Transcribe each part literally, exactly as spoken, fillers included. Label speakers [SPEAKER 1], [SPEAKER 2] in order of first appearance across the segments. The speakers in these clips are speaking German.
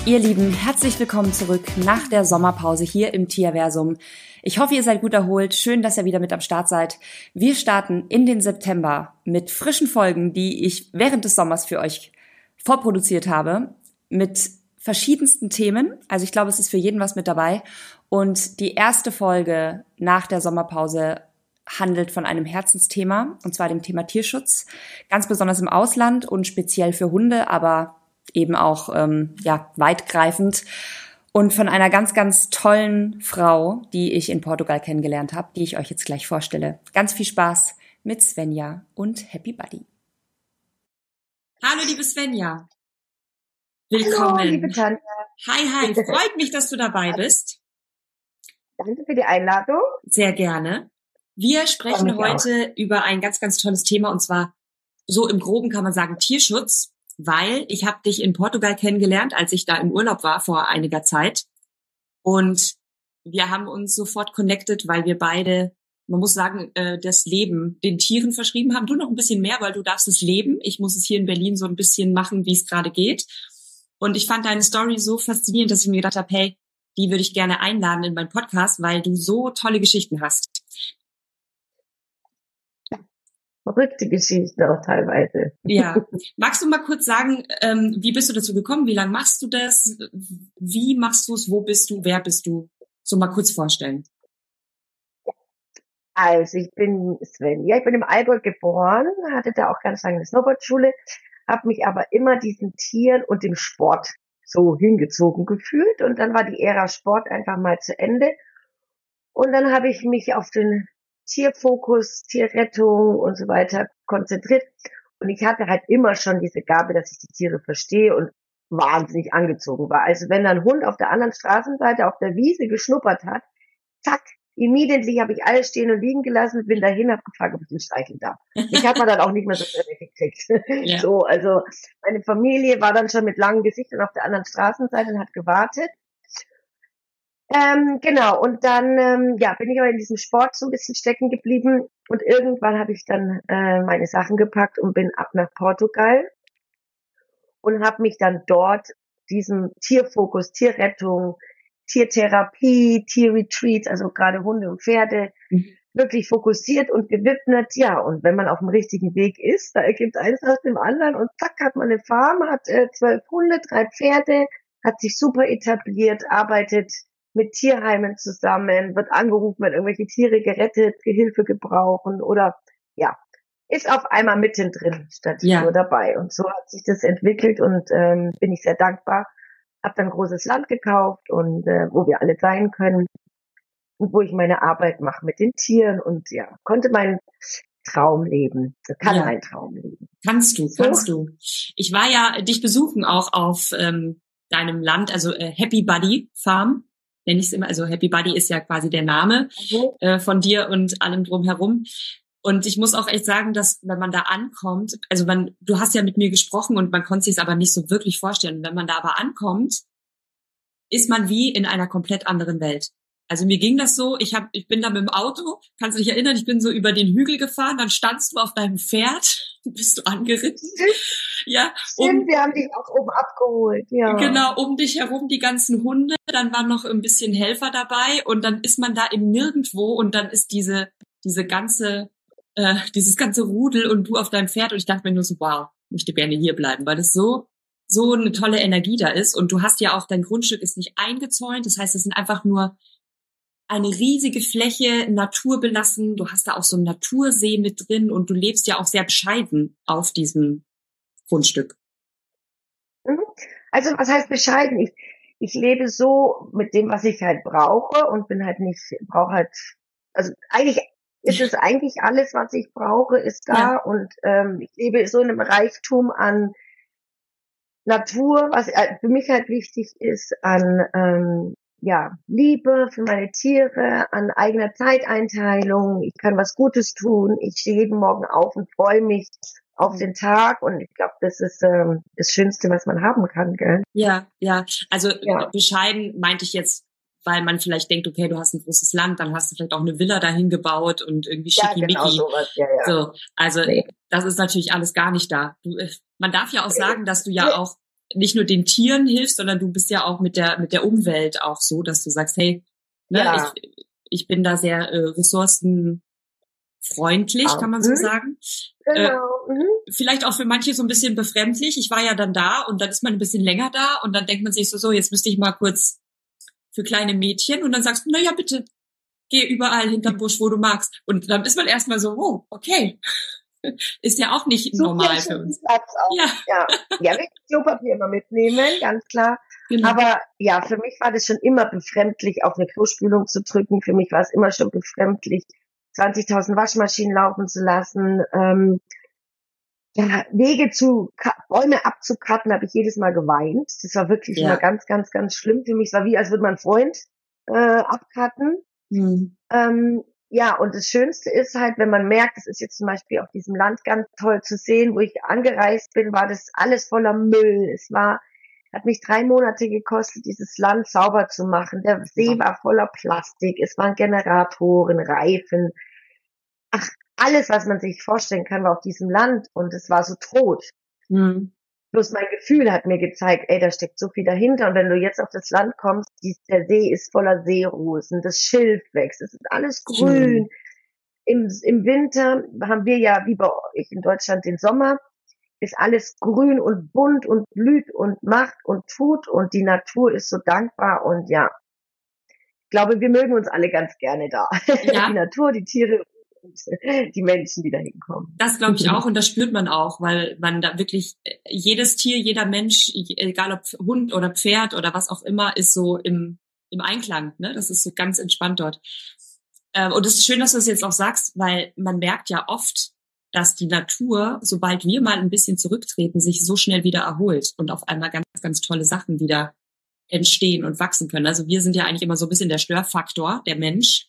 [SPEAKER 1] Ihr Lieben, herzlich willkommen zurück nach der Sommerpause hier im Tierversum. Ich hoffe, ihr seid gut erholt. Schön, dass ihr wieder mit am Start seid. Wir starten in den September mit frischen Folgen, die ich während des Sommers für euch vorproduziert habe, mit verschiedensten Themen. Also ich glaube, es ist für jeden was mit dabei. Und die erste Folge nach der Sommerpause handelt von einem Herzensthema, und zwar dem Thema Tierschutz. Ganz besonders im Ausland und speziell für Hunde, aber eben auch ähm, ja weitgreifend. Und von einer ganz, ganz tollen Frau, die ich in Portugal kennengelernt habe, die ich euch jetzt gleich vorstelle. Ganz viel Spaß mit Svenja und Happy Buddy. Hallo, liebe Svenja. Willkommen.
[SPEAKER 2] Hallo, liebe Tanja.
[SPEAKER 1] Hi, hi. Freut mich, dass du dabei bist.
[SPEAKER 2] Danke für die Einladung.
[SPEAKER 1] Sehr gerne. Wir sprechen heute auch über ein ganz, ganz tolles Thema, und zwar so im Groben kann man sagen Tierschutz. Weil ich habe dich in Portugal kennengelernt, als ich da im Urlaub war vor einiger Zeit. Und wir haben uns sofort connected, weil wir beide, man muss sagen, das Leben den Tieren verschrieben haben. Du noch ein bisschen mehr, weil du darfst es leben. Ich muss es hier in Berlin so ein bisschen machen, wie es gerade geht. Und ich fand deine Story so faszinierend, dass ich mir gedacht habe, hey, die würde ich gerne einladen in meinen Podcast, weil du so tolle Geschichten hast.
[SPEAKER 2] Verrückte Geschichten auch teilweise.
[SPEAKER 1] Ja. Magst du mal kurz sagen, ähm, wie bist du dazu gekommen? Wie lange machst du das? Wie machst du es? Wo bist du? Wer bist du? So mal kurz vorstellen.
[SPEAKER 2] Also ich bin Svenja, ich bin im Allgäu geboren, hatte da auch ganz lange eine Snowboardschule, habe mich aber immer diesen Tieren und dem Sport so hingezogen gefühlt. Und dann war die Ära Sport einfach mal zu Ende. Und dann habe ich mich auf den Tierfokus, Tierrettung und so weiter konzentriert. Und ich hatte halt immer schon diese Gabe, dass ich die Tiere verstehe und wahnsinnig angezogen war. Also wenn ein Hund auf der anderen Straßenseite auf der Wiese geschnuppert hat, zack, immediately habe ich alles stehen und liegen gelassen, bin dahin, habe gefragt, ob ich den streicheln darf. Ich habe mir dann auch nicht mehr so schnell gekriegt. Ja. So, also meine Familie war dann schon mit langen Gesichtern auf der anderen Straßenseite und hat gewartet. Ähm, genau, und dann ähm, ja, bin ich aber in diesem Sport so ein bisschen stecken geblieben und irgendwann habe ich dann äh, meine Sachen gepackt und bin ab nach Portugal und habe mich dann dort diesem Tierfokus, Tierrettung, Tiertherapie, Tierretreats, also gerade Hunde und Pferde, mhm. wirklich fokussiert und gewidmet. Ja, und wenn man auf dem richtigen Weg ist, da ergibt eins aus dem anderen und zack, hat man eine Farm, hat äh, zwölf Hunde, drei Pferde, hat sich super etabliert, arbeitet mit Tierheimen zusammen, wird angerufen, wenn irgendwelche Tiere gerettet, Hilfe gebrauchen oder ja, ist auf einmal mittendrin statt ja. nur dabei. Und so hat sich das entwickelt und ähm, bin ich sehr dankbar. Hab dann ein großes Land gekauft und äh, wo wir alle sein können und wo ich meine Arbeit mache mit den Tieren und ja, konnte meinen Traum leben. Kann ja. mein Traum leben.
[SPEAKER 1] Kannst du, kannst so. du. Ich war ja dich besuchen auch auf ähm, deinem Land, also äh, Happy Buddy Farm. Nenne ich es immer, also Happy Buddy ist ja quasi der Name mhm. äh, von dir und allem drumherum. Und ich muss auch echt sagen, dass wenn man da ankommt, also man, du hast ja mit mir gesprochen und man konnte sich es aber nicht so wirklich vorstellen. Und wenn man da aber ankommt, ist man wie in einer komplett anderen Welt. Also mir ging das so, ich hab, ich bin da mit dem Auto, kannst du dich erinnern, ich bin so über den Hügel gefahren, dann standst du auf deinem Pferd, bist du angeritten. Ja,
[SPEAKER 2] Stimmt, um, wir haben dich auch oben abgeholt, ja.
[SPEAKER 1] Genau, um dich herum die ganzen Hunde, dann waren noch ein bisschen Helfer dabei und dann ist man da im Nirgendwo und dann ist diese, diese ganze, äh, dieses ganze Rudel und du auf deinem Pferd und ich dachte mir nur so, wow, ich möchte gerne hier bleiben, weil das so, so eine tolle Energie da ist und du hast ja auch, dein Grundstück ist nicht eingezäunt, das heißt, es sind einfach nur eine riesige Fläche, naturbelassen, du hast da auch so einen Natursee mit drin und du lebst ja auch sehr bescheiden auf diesem Grundstück.
[SPEAKER 2] Also was heißt bescheiden? Ich, ich lebe so mit dem, was ich halt brauche und bin halt nicht, brauche halt, also eigentlich ist es eigentlich alles, was ich brauche, ist da ja. und ähm, ich lebe so in einem Reichtum an Natur, was für mich halt wichtig ist, an ähm, ja, Liebe für meine Tiere, an eigener Zeiteinteilung. Ich kann was Gutes tun. Ich stehe jeden Morgen auf und freue mich auf den Tag. Und ich glaube, das ist ähm, das Schönste, was man haben kann, gell?
[SPEAKER 1] Ja, ja. Also ja. bescheiden meinte ich jetzt, weil man vielleicht denkt, okay, du hast ein großes Land, dann hast du vielleicht auch eine Villa dahin gebaut und irgendwie schickimicki. Ja, genau sowas. Ja, ja. So, also nee. Das ist natürlich alles gar nicht da. Du, man darf ja auch sagen, dass du ja nee. auch nicht nur den Tieren hilfst, sondern du bist ja auch mit der mit der Umwelt auch so, dass du sagst, hey, ne,
[SPEAKER 2] Ja.
[SPEAKER 1] ich, ich bin da sehr äh, ressourcenfreundlich,
[SPEAKER 2] Ah,
[SPEAKER 1] kann man so
[SPEAKER 2] mhm.
[SPEAKER 1] sagen. Äh,
[SPEAKER 2] Genau. Mhm.
[SPEAKER 1] vielleicht auch für manche so ein bisschen befremdlich. Ich war ja dann da und dann ist man ein bisschen länger da und dann denkt man sich so, so, jetzt müsste ich mal kurz für kleine Mädchen und dann sagst du, na ja, bitte, geh überall hinterm Busch, wo du magst. Und dann ist man erstmal so, oh, okay. Ist ja auch nicht
[SPEAKER 2] Such dir
[SPEAKER 1] normal
[SPEAKER 2] einen
[SPEAKER 1] für
[SPEAKER 2] schönen
[SPEAKER 1] uns.
[SPEAKER 2] Platz aus.
[SPEAKER 1] Ja,
[SPEAKER 2] Ja. Ja, wirklich Klopapier immer mitnehmen, ganz klar.
[SPEAKER 1] genau.
[SPEAKER 2] Aber ja, für mich war das schon immer befremdlich, auf eine Klospülung zu drücken. Für mich war es immer schon befremdlich, zwanzigtausend Waschmaschinen laufen zu lassen. Ähm, ja, Wege zu, ka- Bäume abzukarten, habe ich jedes Mal geweint. Das war wirklich
[SPEAKER 1] Ja.
[SPEAKER 2] immer ganz, ganz, ganz schlimm für mich. Es war wie, als würde mein Freund äh, abkarten.
[SPEAKER 1] Hm.
[SPEAKER 2] Ähm, ja, und das Schönste ist halt, wenn man merkt, das ist jetzt zum Beispiel auf diesem Land ganz toll zu sehen, wo ich angereist bin, war das alles voller Müll. Es war, hat mich drei Monate gekostet, dieses Land sauber zu machen. Der See war voller Plastik, es waren Generatoren, Reifen. Ach, alles, was man sich vorstellen kann, war auf diesem Land und es war so tot.
[SPEAKER 1] Hm.
[SPEAKER 2] Bloß mein Gefühl hat mir gezeigt, ey, da steckt so viel dahinter. Und wenn du jetzt auf das Land kommst, die, der See ist voller Seerosen, das Schilf wächst, es ist alles grün.
[SPEAKER 1] Schön.
[SPEAKER 2] Im, Im Winter haben wir ja, wie bei euch in Deutschland, den Sommer, ist alles grün und bunt und blüht und macht und tut und die Natur ist so dankbar und ja, ich glaube, wir mögen uns alle ganz gerne da.
[SPEAKER 1] Ja.
[SPEAKER 2] Die Natur, die Tiere und die Menschen, die da hinkommen.
[SPEAKER 1] Das glaube ich auch und das spürt man auch, weil man da wirklich, jedes Tier, jeder Mensch, egal ob Hund oder Pferd oder was auch immer, ist so im, im Einklang, ne? Das ist so ganz entspannt dort. Ähm, und es ist schön, dass du es jetzt auch sagst, weil man merkt ja oft, dass die Natur, sobald wir mal ein bisschen zurücktreten, sich so schnell wieder erholt und auf einmal ganz, ganz tolle Sachen wieder entstehen und wachsen können. Also wir sind ja eigentlich immer so ein bisschen der Störfaktor, der Mensch.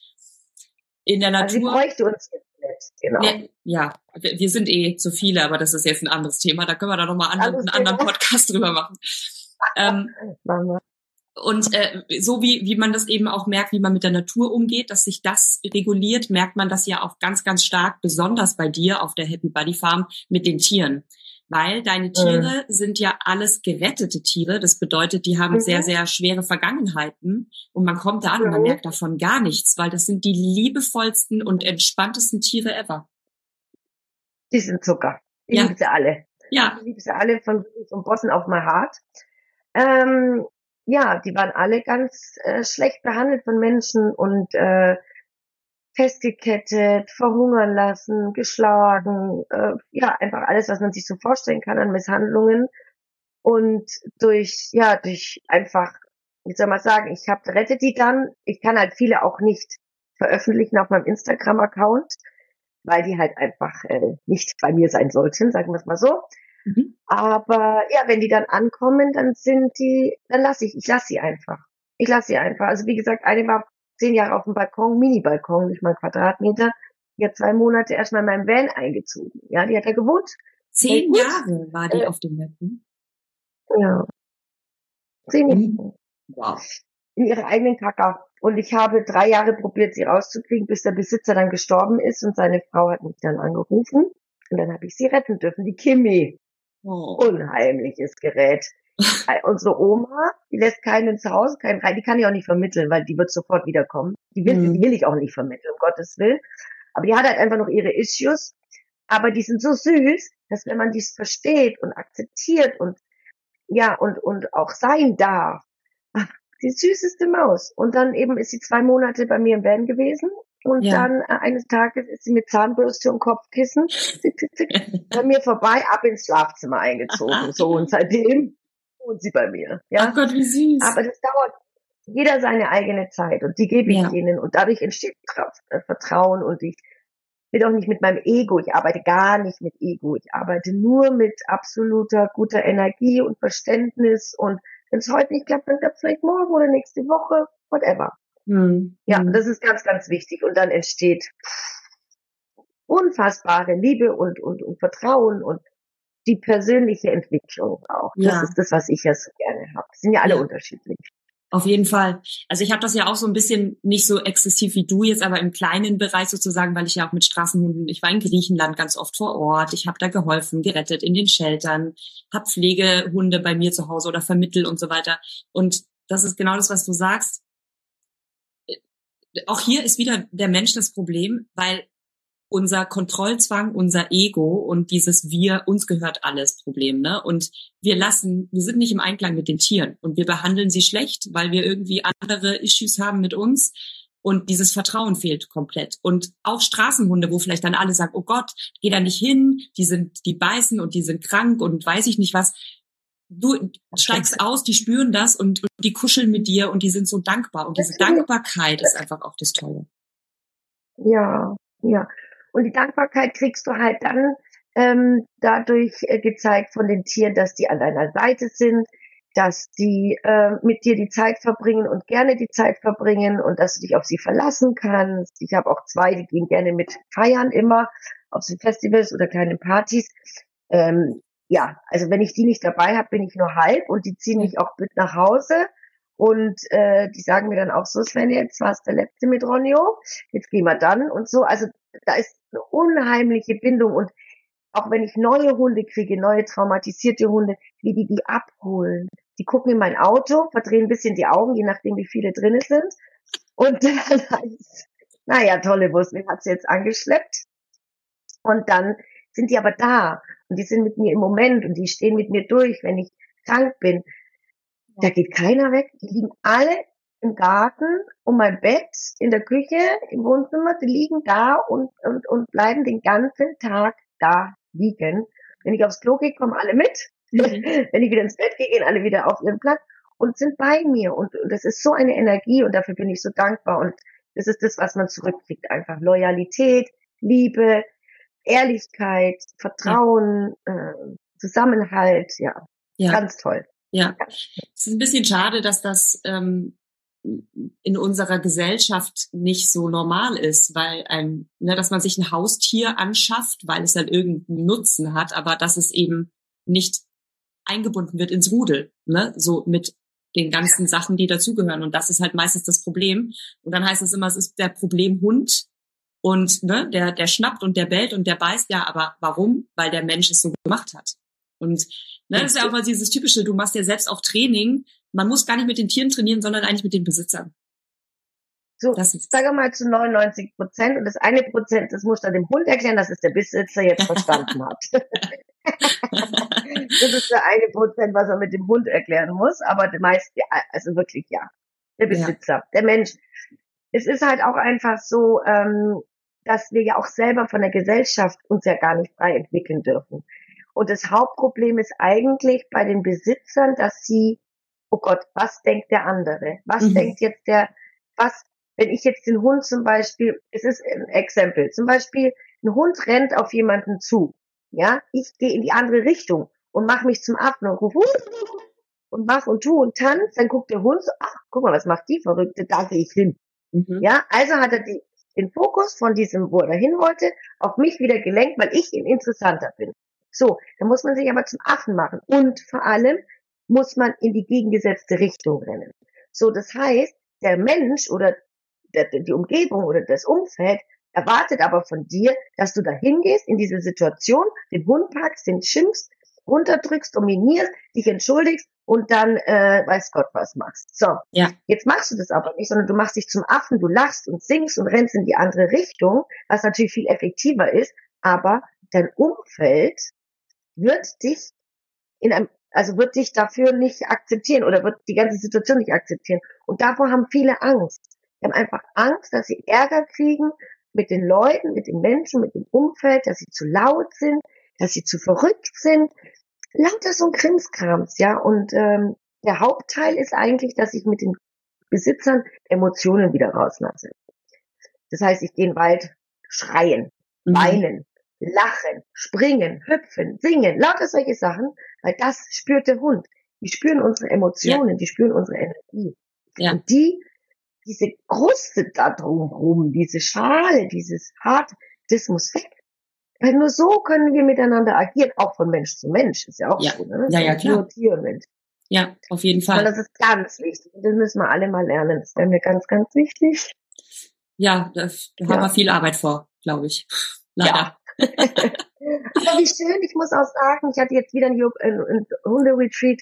[SPEAKER 1] In der
[SPEAKER 2] Also sie
[SPEAKER 1] Natur.
[SPEAKER 2] bräuchte uns jetzt nicht, genau.
[SPEAKER 1] Ja, ja, wir wir sind eh zu viele, aber das ist jetzt ein anderes Thema. Da können wir dann nochmal einen
[SPEAKER 2] Anderes
[SPEAKER 1] anderen
[SPEAKER 2] Thema.
[SPEAKER 1] Podcast drüber machen. Ähm,
[SPEAKER 2] Machen wir.
[SPEAKER 1] und äh, so wie wie man das eben auch merkt, wie man mit der Natur umgeht, dass sich das reguliert, merkt man das ja auch ganz, ganz stark, besonders bei dir auf der Happy Buddy Farm mit den Tieren. Weil deine Tiere sind ja alles gerettete Tiere. Das bedeutet, die haben
[SPEAKER 2] Mhm.
[SPEAKER 1] sehr, sehr schwere Vergangenheiten. Und man kommt da an und man
[SPEAKER 2] Mhm.
[SPEAKER 1] merkt davon gar nichts, weil das sind die liebevollsten und entspanntesten Tiere ever.
[SPEAKER 2] Die sind Zucker. Ich
[SPEAKER 1] Ja.
[SPEAKER 2] liebe sie alle.
[SPEAKER 1] Ja,
[SPEAKER 2] Ich liebe sie alle von, von Bossen auf my heart. Ähm, ja, die waren alle ganz äh, schlecht behandelt von Menschen und äh, festgekettet, verhungern lassen, geschlagen, äh, ja, einfach alles, was man sich so vorstellen kann an Misshandlungen. Und durch, ja, durch einfach, wie soll man sagen, ich hab, rette die dann. Ich kann halt viele auch nicht veröffentlichen auf meinem Instagram-Account, weil die halt einfach äh, nicht bei mir sein sollten, sagen wir es mal so.
[SPEAKER 1] Mhm.
[SPEAKER 2] Aber ja, wenn die dann ankommen, dann sind die, dann lasse ich, ich lasse sie einfach. Ich lasse sie einfach. Also wie gesagt, eine war zehn Jahre auf dem Balkon, Mini-Balkon, nicht mal Quadratmeter. Die hat zwei Monate erstmal in meinem Van eingezogen. Ja, die hat da gewohnt.
[SPEAKER 1] Zehn
[SPEAKER 2] Gut.
[SPEAKER 1] Jahre war die
[SPEAKER 2] Äh,
[SPEAKER 1] auf dem Mappen.
[SPEAKER 2] Ja. Zehn Jahre.
[SPEAKER 1] Mhm. Wow.
[SPEAKER 2] In ihre eigenen Kacker. Und ich habe drei Jahre probiert, sie rauszukriegen, bis der Besitzer dann gestorben ist und seine Frau hat mich dann angerufen. Und dann habe ich sie retten dürfen, die Kimi.
[SPEAKER 1] Oh.
[SPEAKER 2] Unheimliches Gerät. Unsere Oma, die lässt keinen zu Hause, keinen rein, die kann ich auch nicht vermitteln, weil die wird sofort wiederkommen. Die will,
[SPEAKER 1] Mhm.
[SPEAKER 2] die will ich auch nicht vermitteln, um Gottes Willen. Aber die hat halt einfach noch ihre Issues. Aber die sind so süß, dass wenn man dies versteht und akzeptiert und, ja, und, und auch sein darf, die süßeste Maus. Und dann eben ist sie zwei Monate bei mir im Van gewesen. Und
[SPEAKER 1] Ja.
[SPEAKER 2] dann äh, eines Tages ist sie mit Zahnbürste und Kopfkissen zick, zick, zick, bei mir vorbei, ab ins Schlafzimmer eingezogen. So, und seitdem wohnt sie bei mir. Ja,
[SPEAKER 1] Ach Gott, wie süß.
[SPEAKER 2] aber das dauert jeder seine eigene Zeit und die gebe ich
[SPEAKER 1] Ja.
[SPEAKER 2] ihnen. Und dadurch entsteht Vertrauen und ich bin auch nicht mit meinem Ego. Ich arbeite gar nicht mit Ego. Ich arbeite nur mit absoluter guter Energie und Verständnis. Und wenn es heute nicht klappt, dann klappt es vielleicht morgen oder nächste Woche, whatever.
[SPEAKER 1] Mhm.
[SPEAKER 2] Ja,
[SPEAKER 1] Mhm.
[SPEAKER 2] das ist ganz, ganz wichtig. Und dann entsteht unfassbare Liebe und, und, und Vertrauen und die persönliche Entwicklung auch. Das
[SPEAKER 1] Ja.
[SPEAKER 2] ist das, was ich ja so gerne habe. Sind ja alle
[SPEAKER 1] Ja.
[SPEAKER 2] unterschiedlich.
[SPEAKER 1] Auf jeden Fall. Also ich habe das ja auch so ein bisschen nicht so exzessiv wie du jetzt, aber im kleinen Bereich sozusagen, weil ich ja auch mit Straßenhunden, ich war in Griechenland ganz oft vor Ort, ich habe da geholfen, gerettet in den Sheltern, habe Pflegehunde bei mir zu Hause oder vermittel und so weiter. Und das ist genau das, was du sagst. Auch hier ist wieder der Mensch das Problem, weil unser Kontrollzwang, unser Ego und dieses Wir, uns gehört alles Problem, ne? Und wir lassen, wir sind nicht im Einklang mit den Tieren und wir behandeln sie schlecht, weil wir irgendwie andere Issues haben mit uns und dieses Vertrauen fehlt komplett. Und auch Straßenhunde, wo vielleicht dann alle sagen, oh Gott, geh da nicht hin, die sind, die beißen und die sind krank und weiß ich nicht was. Du steigst aus, die spüren das und, und die kuscheln mit dir und die sind so dankbar. Und diese Dankbarkeit ist einfach auch das Tolle.
[SPEAKER 2] Ja, ja. Und die Dankbarkeit kriegst du halt dann ähm, dadurch äh, gezeigt von den Tieren, dass die an deiner Seite sind, dass die äh, mit dir die Zeit verbringen und gerne die Zeit verbringen und dass du dich auf sie verlassen kannst. Ich habe auch zwei, die gehen gerne mit feiern immer auf so Festivals oder kleinen Partys. Ähm, ja, also wenn ich die nicht dabei habe, bin ich nur halb und die ziehen mich auch mit nach Hause. Und äh, die sagen mir dann auch so, Sven, jetzt war's der letzte mit Ronjo, jetzt gehen wir dann und so. Also da ist eine unheimliche Bindung und auch wenn ich neue Hunde kriege, neue traumatisierte Hunde, wie die die abholen. Die gucken in mein Auto, verdrehen ein bisschen die Augen, je nachdem wie viele drin sind. Und dann heißt, naja, tolle Wurst, wen hat sie jetzt angeschleppt? Und dann sind die aber da und die sind mit mir im Moment und die stehen mit mir durch, wenn ich krank bin. Da geht keiner weg. Die liegen alle im Garten, um mein Bett, in der Küche, im Wohnzimmer. Die liegen da und, und, und bleiben den ganzen Tag da liegen. Wenn ich aufs Klo gehe, kommen alle mit. Mhm. Wenn ich wieder ins Bett gehe, gehen alle wieder auf ihren Platz und sind bei mir. Und, und das ist so eine Energie und dafür bin ich so dankbar. Und das ist das, was man zurückkriegt. Einfach Loyalität, Liebe, Ehrlichkeit, Vertrauen, ja. äh, Zusammenhalt. Ja, ja, ganz toll.
[SPEAKER 1] Ja, es ist ein bisschen schade, dass das ähm, in unserer Gesellschaft nicht so normal ist, weil ein, ne, dass man sich ein Haustier anschafft, weil es dann irgendeinen Nutzen hat, aber dass es eben nicht eingebunden wird ins Rudel, ne, so mit den ganzen Sachen, die dazugehören. Und das ist halt meistens das Problem. Und dann heißt es immer, es ist der Problemhund und ne, der der schnappt und der bellt und der beißt. Ja, aber warum? Weil der Mensch es so gemacht hat. Und ne, das ist ja auch mal dieses Typische, du machst ja selbst auch Training, man muss gar nicht mit den Tieren trainieren, sondern eigentlich mit den Besitzern.
[SPEAKER 2] So, das ist, sag mal zu neunundneunzig Prozent und das eine Prozent, das muss dann dem Hund erklären, dass es der Besitzer jetzt verstanden hat. Das ist der eine Prozent, was er mit dem Hund erklären muss, aber die meisten, also wirklich ja, der Besitzer, ja. Der Mensch. Es ist halt auch einfach so, ähm, dass wir ja auch selber von der Gesellschaft uns ja gar nicht frei entwickeln dürfen. Und das Hauptproblem ist eigentlich bei den Besitzern, dass sie, oh Gott, was denkt der andere? Was mhm. denkt jetzt der, was, wenn ich jetzt den Hund zum Beispiel, es ist ein Exempel, zum Beispiel, ein Hund rennt auf jemanden zu, ja, ich gehe in die andere Richtung und mache mich zum Affen und rufe und mach und tu und tanz, dann guckt der Hund so, ach, guck mal, was macht die Verrückte, da gehe ich hin. Mhm. Ja, also hat er die, den Fokus von diesem, wo er dahin wollte, auf mich wieder gelenkt, weil ich ihm interessanter bin. So, dann muss man sich aber zum Affen machen. Und vor allem muss man in die gegengesetzte Richtung rennen. So, das heißt, der Mensch oder der, die Umgebung oder das Umfeld erwartet aber von dir, dass du da hingehst in diese Situation, den Hund packst, den schimpfst, runterdrückst, dominierst, dich entschuldigst und dann äh, weiß Gott was machst. So, ja. Jetzt machst du das aber nicht, sondern du machst dich zum Affen, du lachst und singst und rennst in die andere Richtung, was natürlich viel effektiver ist, aber dein Umfeld wird dich in einem, also wird dich dafür nicht akzeptieren oder wird die ganze Situation nicht akzeptieren. Und davor haben viele Angst. Die haben einfach Angst, dass sie Ärger kriegen mit den Leuten, mit den Menschen, mit dem Umfeld, dass sie zu laut sind, dass sie zu verrückt sind. Lauter so ein Krimskrams, ja. Und ähm, der Hauptteil ist eigentlich, dass ich mit den Besitzern Emotionen wieder rauslasse. Das heißt, ich gehe in den Wald schreien, mhm. weinen, lachen, springen, hüpfen, singen, lauter solche Sachen, weil das spürt der Hund. Die spüren unsere Emotionen, ja. Die spüren unsere Energie. Ja. Und die, diese Kruste da drumherum, diese Schale, dieses Hart, das muss weg. Weil nur so können wir miteinander agieren, auch von Mensch zu Mensch, ist ja auch
[SPEAKER 1] ja.
[SPEAKER 2] so, ne?
[SPEAKER 1] Ja, ja, klar.
[SPEAKER 2] Tier, Tier, Mensch.
[SPEAKER 1] Ja, auf jeden Fall.
[SPEAKER 2] Und das ist ganz wichtig. Das müssen wir alle mal lernen. Das wäre mir ganz, ganz wichtig.
[SPEAKER 1] Ja, da, da ja. haben wir viel Arbeit vor, glaube ich. Leider. Ja.
[SPEAKER 2] Aber wie schön, ich muss auch sagen, ich hatte jetzt wieder ein, ein, ein Hunde-Retreat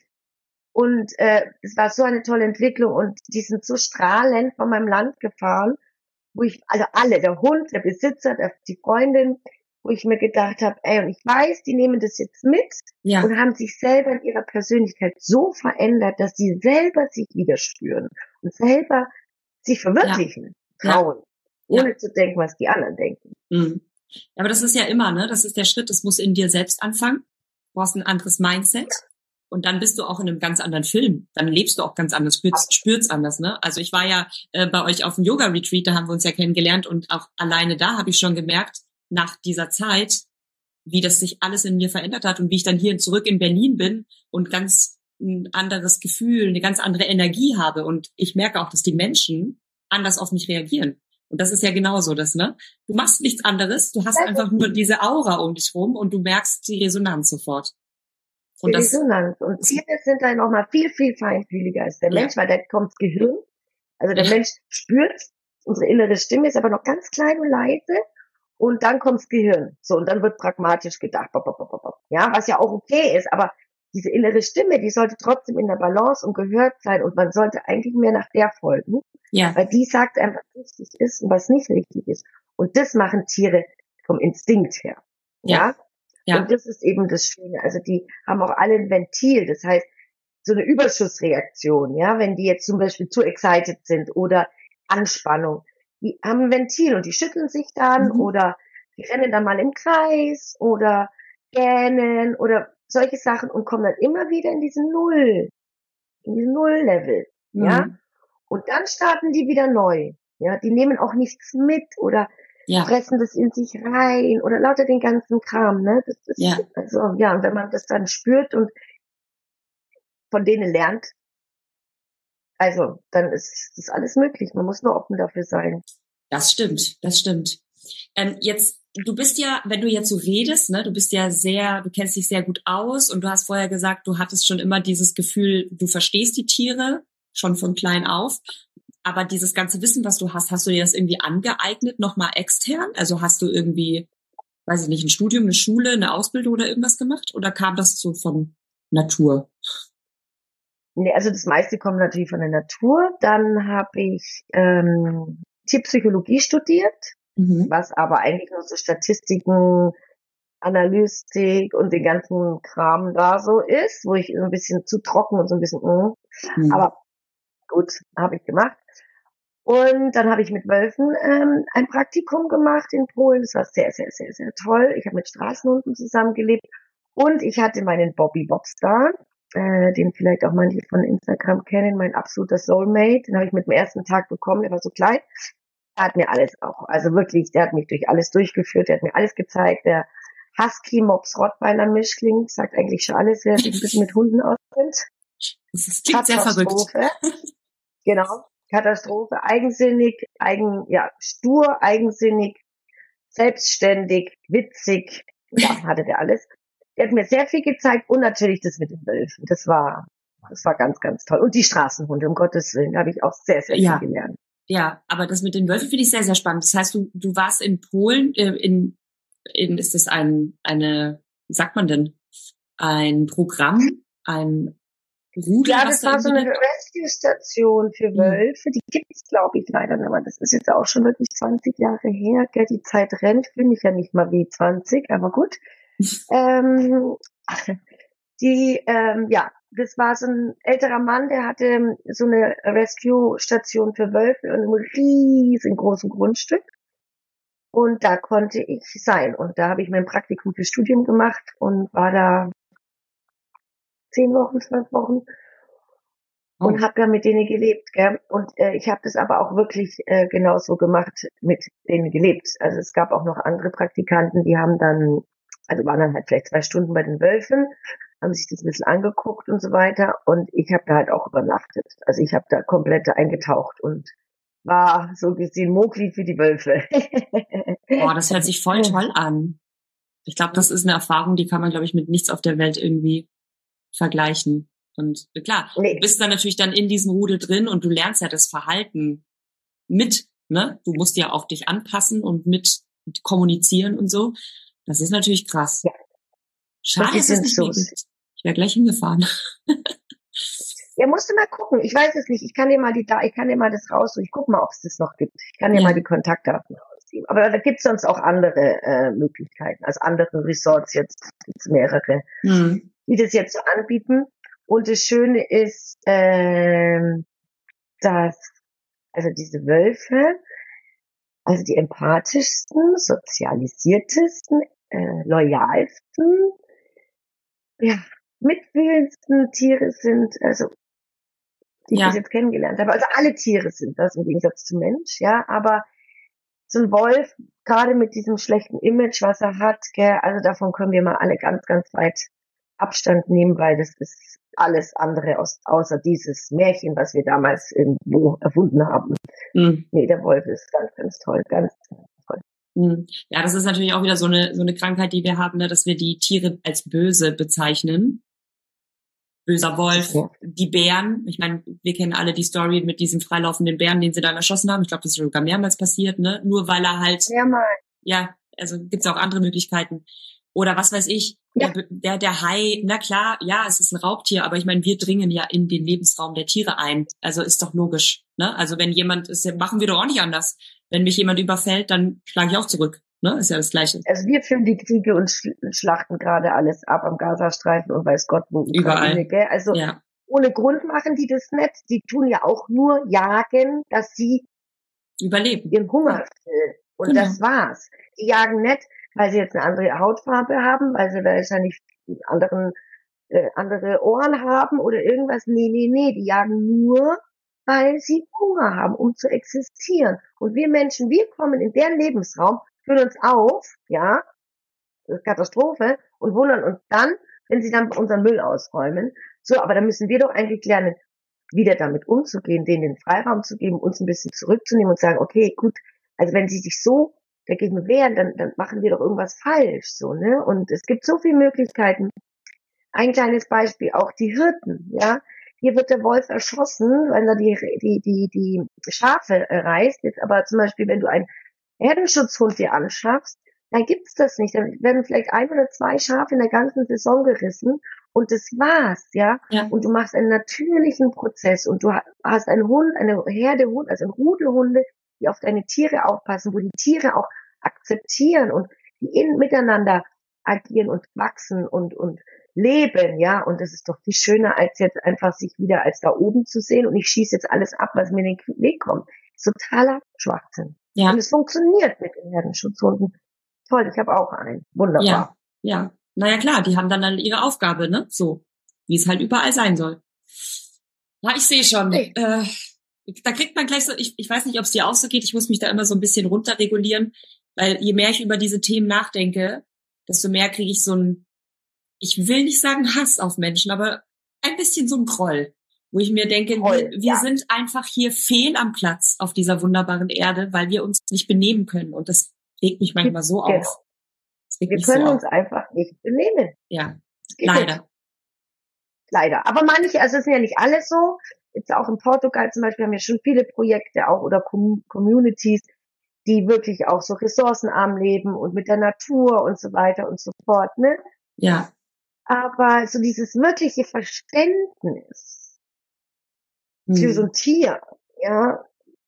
[SPEAKER 2] und äh, es war so eine tolle Entwicklung und die sind so strahlend von meinem Land gefahren, wo ich, also alle, der Hund, der Besitzer, der, die Freundin, wo ich mir gedacht habe, ey, und ich weiß, die nehmen das jetzt mit ja. und haben sich selber in ihrer Persönlichkeit so verändert, dass sie selber sich wieder spüren und selber sich verwirklichen, ja. trauen, ja. ohne ja. zu denken, was die anderen denken.
[SPEAKER 1] Mhm. Aber das ist ja immer, ne? Das ist der Schritt, das muss in dir selbst anfangen. Du brauchst ein anderes Mindset und dann bist du auch in einem ganz anderen Film. Dann lebst du auch ganz anders, spürst, spürst anders, ne? Also ich war ja äh, bei euch auf dem Yoga-Retreat, da haben wir uns ja kennengelernt und auch alleine da habe ich schon gemerkt, nach dieser Zeit, wie das sich alles in mir verändert hat und wie ich dann hier zurück in Berlin bin und ganz ein anderes Gefühl, eine ganz andere Energie habe und ich merke auch, dass die Menschen anders auf mich reagieren. Und das ist ja genauso das, ne? Du machst nichts anderes, du hast einfach nur diese Aura um dich rum und du merkst die Resonanz sofort.
[SPEAKER 2] Und die das, Resonanz. Und Tiere sind dann noch mal viel, viel feinfühliger als der ja. Mensch, weil da kommt das Gehirn. Also der ja. Mensch spürt, unsere innere Stimme ist aber noch ganz klein und leise. Und dann kommt das Gehirn. So, und dann wird pragmatisch gedacht. Ja, was ja auch okay ist, aber diese innere Stimme, die sollte trotzdem in der Balance und gehört sein und man sollte eigentlich mehr nach der folgen, ja. weil die sagt einem, was richtig ist und was nicht richtig ist. Und das machen Tiere vom Instinkt her. Ja? ja. Und das ist eben das Schöne. Also die haben auch alle ein Ventil, das heißt, so eine Überschussreaktion, ja, wenn die jetzt zum Beispiel zu excited sind oder Anspannung, die haben ein Ventil und die schütteln sich dann mhm. oder die rennen dann mal im Kreis oder gähnen oder solche Sachen und kommen dann immer wieder in diesen Null, in diesen Null-Level, mhm. ja. Und dann starten die wieder neu, ja. Die nehmen auch nichts mit oder ja. fressen das in sich rein oder lauter den ganzen Kram, ne. Das ist, ja. also, ja, und wenn man das dann spürt und von denen lernt, also, dann ist das alles möglich. Man muss nur offen dafür sein.
[SPEAKER 1] Das stimmt, das stimmt. Ähm, jetzt, du bist ja, wenn du jetzt so redest, ne, du bist ja sehr, du kennst dich sehr gut aus und du hast vorher gesagt, du hattest schon immer dieses Gefühl, du verstehst die Tiere schon von klein auf. Aber dieses ganze Wissen, was du hast, hast du dir das irgendwie angeeignet, nochmal extern? Also hast du irgendwie, weiß ich nicht, ein Studium, eine Schule, eine Ausbildung oder irgendwas gemacht? Oder kam das so von Natur?
[SPEAKER 2] Nee, also das meiste kommt natürlich von der Natur. Dann habe ich ähm, Tierpsychologie studiert, mhm. was aber eigentlich nur so Statistiken, Analytik und den ganzen Kram da so ist, wo ich ein bisschen zu trocken und so ein bisschen, mh. Mhm. aber gut, habe ich gemacht. Und dann habe ich mit Wölfen ähm, ein Praktikum gemacht in Polen. Das war sehr, sehr, sehr, sehr toll. Ich habe mit Straßenhunden zusammengelebt und ich hatte meinen Bobby Bobstar. Äh, den vielleicht auch manche von Instagram kennen, mein absoluter Soulmate, den habe ich mit dem ersten Tag bekommen, der war so klein, er hat mir alles auch, also wirklich, der hat mich durch alles durchgeführt, der hat mir alles gezeigt, der Husky Mops Rottweiler Mischling, sagt eigentlich schon alles, wer sich ein bisschen mit Hunden auskennt.
[SPEAKER 1] Das klingt sehr verrückt.
[SPEAKER 2] Genau, Katastrophe, eigensinnig, eigen, ja, stur, eigensinnig, selbstständig, witzig, ja, hatte der alles. Der hat mir sehr viel gezeigt und natürlich das mit den Wölfen. Das war, das war ganz, ganz toll. Und die Straßenhunde, um Gottes Willen, da habe ich auch sehr, sehr
[SPEAKER 1] ja.
[SPEAKER 2] viel gelernt.
[SPEAKER 1] Ja, aber das mit den Wölfen finde ich sehr, sehr spannend. Das heißt, du, du warst in Polen, äh, in, in, ist das ein, eine, wie sagt man denn, ein Programm, ein Rudel?
[SPEAKER 2] Ja, das war so eine Rescue-Station für Wölfe. Die gibt es, glaube ich, leider nicht mehr. Das ist jetzt auch schon wirklich zwanzig Jahre her. Gell? Die Zeit rennt, finde ich ja nicht mal wie zwanzig, aber gut. ähm, die, ähm, ja, das war so ein älterer Mann, der hatte so eine Rescue-Station für Wölfe in einem riesengroßen Grundstück. Und da konnte ich sein. Und da habe ich mein Praktikum für Studium gemacht und war da zehn Wochen, zwölf Wochen oh. und habe da mit denen gelebt. Gell? Und äh, ich habe das aber auch wirklich äh, genauso gemacht, mit denen gelebt. Also es gab auch noch andere Praktikanten, die haben dann Also waren dann halt vielleicht zwei Stunden bei den Wölfen, haben sich das ein bisschen angeguckt und so weiter. Und ich habe da halt auch übernachtet. Also ich habe da komplett eingetaucht und war so gesehen Mowgli für die Wölfe.
[SPEAKER 1] Boah, das hört sich voll toll an. Ich glaube, das ist eine Erfahrung, die kann man, glaube ich, mit nichts auf der Welt irgendwie vergleichen. Und klar,
[SPEAKER 2] Nee.
[SPEAKER 1] du bist dann natürlich dann in diesem Rudel drin und du lernst ja das Verhalten mit, ne? Du musst ja auch dich anpassen und mit kommunizieren und so. Das ist natürlich krass.
[SPEAKER 2] Ja.
[SPEAKER 1] Schade,
[SPEAKER 2] Das
[SPEAKER 1] dass es
[SPEAKER 2] ist
[SPEAKER 1] nicht
[SPEAKER 2] so.
[SPEAKER 1] mehr gibt. Ich wäre gleich hingefahren.
[SPEAKER 2] Ja, musst du mal gucken. Ich weiß es nicht. Ich kann dir mal die, da, ich kann dir mal das raussuchen. Ich guck mal, ob es das noch gibt. Ich kann dir
[SPEAKER 1] Ja.
[SPEAKER 2] mal die Kontaktdaten rausgeben. Aber da gibt's sonst auch andere äh, Möglichkeiten. Also andere Resorts jetzt, gibt's mehrere,
[SPEAKER 1] Hm.
[SPEAKER 2] die das jetzt so anbieten. Und das Schöne ist, ähm, dass also diese Wölfe, also die empathischsten, sozialisiertesten, äh, loyalsten, ja, mitfühlendsten Tiere sind, also die ich
[SPEAKER 1] Ja.
[SPEAKER 2] bis jetzt kennengelernt habe. Also alle Tiere sind das im Gegensatz zum Mensch, ja, aber so ein Wolf, gerade mit diesem schlechten Image, was er hat, gell, also davon können wir mal alle ganz, ganz weit Abstand nehmen, weil das ist alles andere aus, außer dieses Märchen, was wir damals irgendwo erfunden haben.
[SPEAKER 1] Hm.
[SPEAKER 2] Nee, der Wolf ist ganz, ganz toll, ganz, ganz toll.
[SPEAKER 1] Hm. Ja, das ist natürlich auch wieder so eine so eine Krankheit, die wir haben, ne, dass wir die Tiere als böse bezeichnen. Böser Wolf,
[SPEAKER 2] Ja.
[SPEAKER 1] die Bären. Ich meine, wir kennen alle die Story mit diesem freilaufenden Bären, den sie dann erschossen haben. Ich glaube, das ist sogar mehrmals passiert, ne? Nur weil er halt,
[SPEAKER 2] Ja, mal.
[SPEAKER 1] ja, also gibt's auch andere Möglichkeiten. Oder was weiß ich,
[SPEAKER 2] Ja.
[SPEAKER 1] der, der, der Hai, na klar, ja, es ist ein Raubtier, aber ich meine, wir dringen ja in den Lebensraum der Tiere ein. Also ist doch logisch, ne? Also wenn jemand, ist, machen wir doch auch nicht anders. Wenn mich jemand überfällt, dann schlage ich auch zurück, ne? Ist ja das Gleiche.
[SPEAKER 2] Also wir führen die Kriege und sch- schlachten gerade alles ab am Gazastreifen und weiß Gott wo.
[SPEAKER 1] Überall.
[SPEAKER 2] Ukraine, gell? Also
[SPEAKER 1] Ja,
[SPEAKER 2] ohne Grund machen die das nicht. Die tun ja auch nur jagen, dass sie
[SPEAKER 1] überleben.
[SPEAKER 2] ihren Hunger stillen. Und
[SPEAKER 1] Genau.
[SPEAKER 2] das war's. Die jagen nicht, weil sie jetzt eine andere Hautfarbe haben, weil sie wahrscheinlich anderen, äh, andere Ohren haben oder irgendwas. Nee, nee, nee. Die jagen nur, weil sie Hunger haben, um zu existieren. Und wir Menschen, wir kommen in deren Lebensraum, führen uns auf, ja, das ist Katastrophe, und wundern uns dann, wenn sie dann unseren Müll ausräumen. So, aber da müssen wir doch eigentlich lernen, wieder damit umzugehen, denen den Freiraum zu geben, uns ein bisschen zurückzunehmen und sagen, okay, gut, also wenn sie sich so dagegen wehren, dann, dann machen wir doch irgendwas falsch, so, ne? Und es gibt so viele Möglichkeiten. Ein kleines Beispiel, auch die Hirten, ja. Hier wird der Wolf erschossen, wenn er die, die, die, die Schafe äh, reißt. Jetzt aber zum Beispiel, wenn du einen Herdenschutzhund dir anschaffst, dann gibt's das nicht. Dann werden vielleicht ein oder zwei Schafe in der ganzen Saison gerissen und das war's, ja.
[SPEAKER 1] Ja.
[SPEAKER 2] Und du machst einen natürlichen Prozess und du hast einen Hund, eine Herde Hund, also ein Rudel Hunde, die auf deine Tiere aufpassen, wo die Tiere auch akzeptieren und die in, miteinander agieren und wachsen und, und leben, ja. Und das ist doch viel schöner, als jetzt einfach sich wieder als da oben zu sehen und ich schieße jetzt alles ab, was mir in den Weg kommt. Das ist totaler Schwachsinn.
[SPEAKER 1] Ja.
[SPEAKER 2] Und es funktioniert mit den Herdenschutzhunden. Toll, ich habe auch einen. Wunderbar.
[SPEAKER 1] Ja, ja. Naja, klar, die haben dann, dann ihre Aufgabe, ne? So, wie es halt überall sein soll. Ja, ich sehe schon.
[SPEAKER 2] Hey.
[SPEAKER 1] Äh, da kriegt man gleich so, ich, ich weiß nicht, ob es dir auch so geht, ich muss mich da immer so ein bisschen runterregulieren, weil je mehr ich über diese Themen nachdenke, desto mehr kriege ich so ein, ich will nicht sagen Hass auf Menschen, aber ein bisschen so ein Groll, wo ich mir denke,
[SPEAKER 2] Groll,
[SPEAKER 1] wir, wir
[SPEAKER 2] ja.
[SPEAKER 1] sind einfach hier fehl am Platz auf dieser wunderbaren Erde, weil wir uns nicht benehmen können. Und das regt mich manchmal so
[SPEAKER 2] Genau.
[SPEAKER 1] auf. Das regt
[SPEAKER 2] Wir
[SPEAKER 1] mich
[SPEAKER 2] können
[SPEAKER 1] so
[SPEAKER 2] uns
[SPEAKER 1] auf.
[SPEAKER 2] einfach nicht benehmen.
[SPEAKER 1] Ja,
[SPEAKER 2] Das geht nicht.
[SPEAKER 1] leider.
[SPEAKER 2] Leider. Aber manche, also es sind ja nicht alle so. Jetzt auch in Portugal zum Beispiel haben wir schon viele Projekte auch oder Com- Communities, die wirklich auch so ressourcenarm leben und mit der Natur und so weiter und so fort, ne?
[SPEAKER 1] Ja,
[SPEAKER 2] Aber so dieses wirkliche Verständnis für so
[SPEAKER 1] hm.
[SPEAKER 2] ein Tier, ja,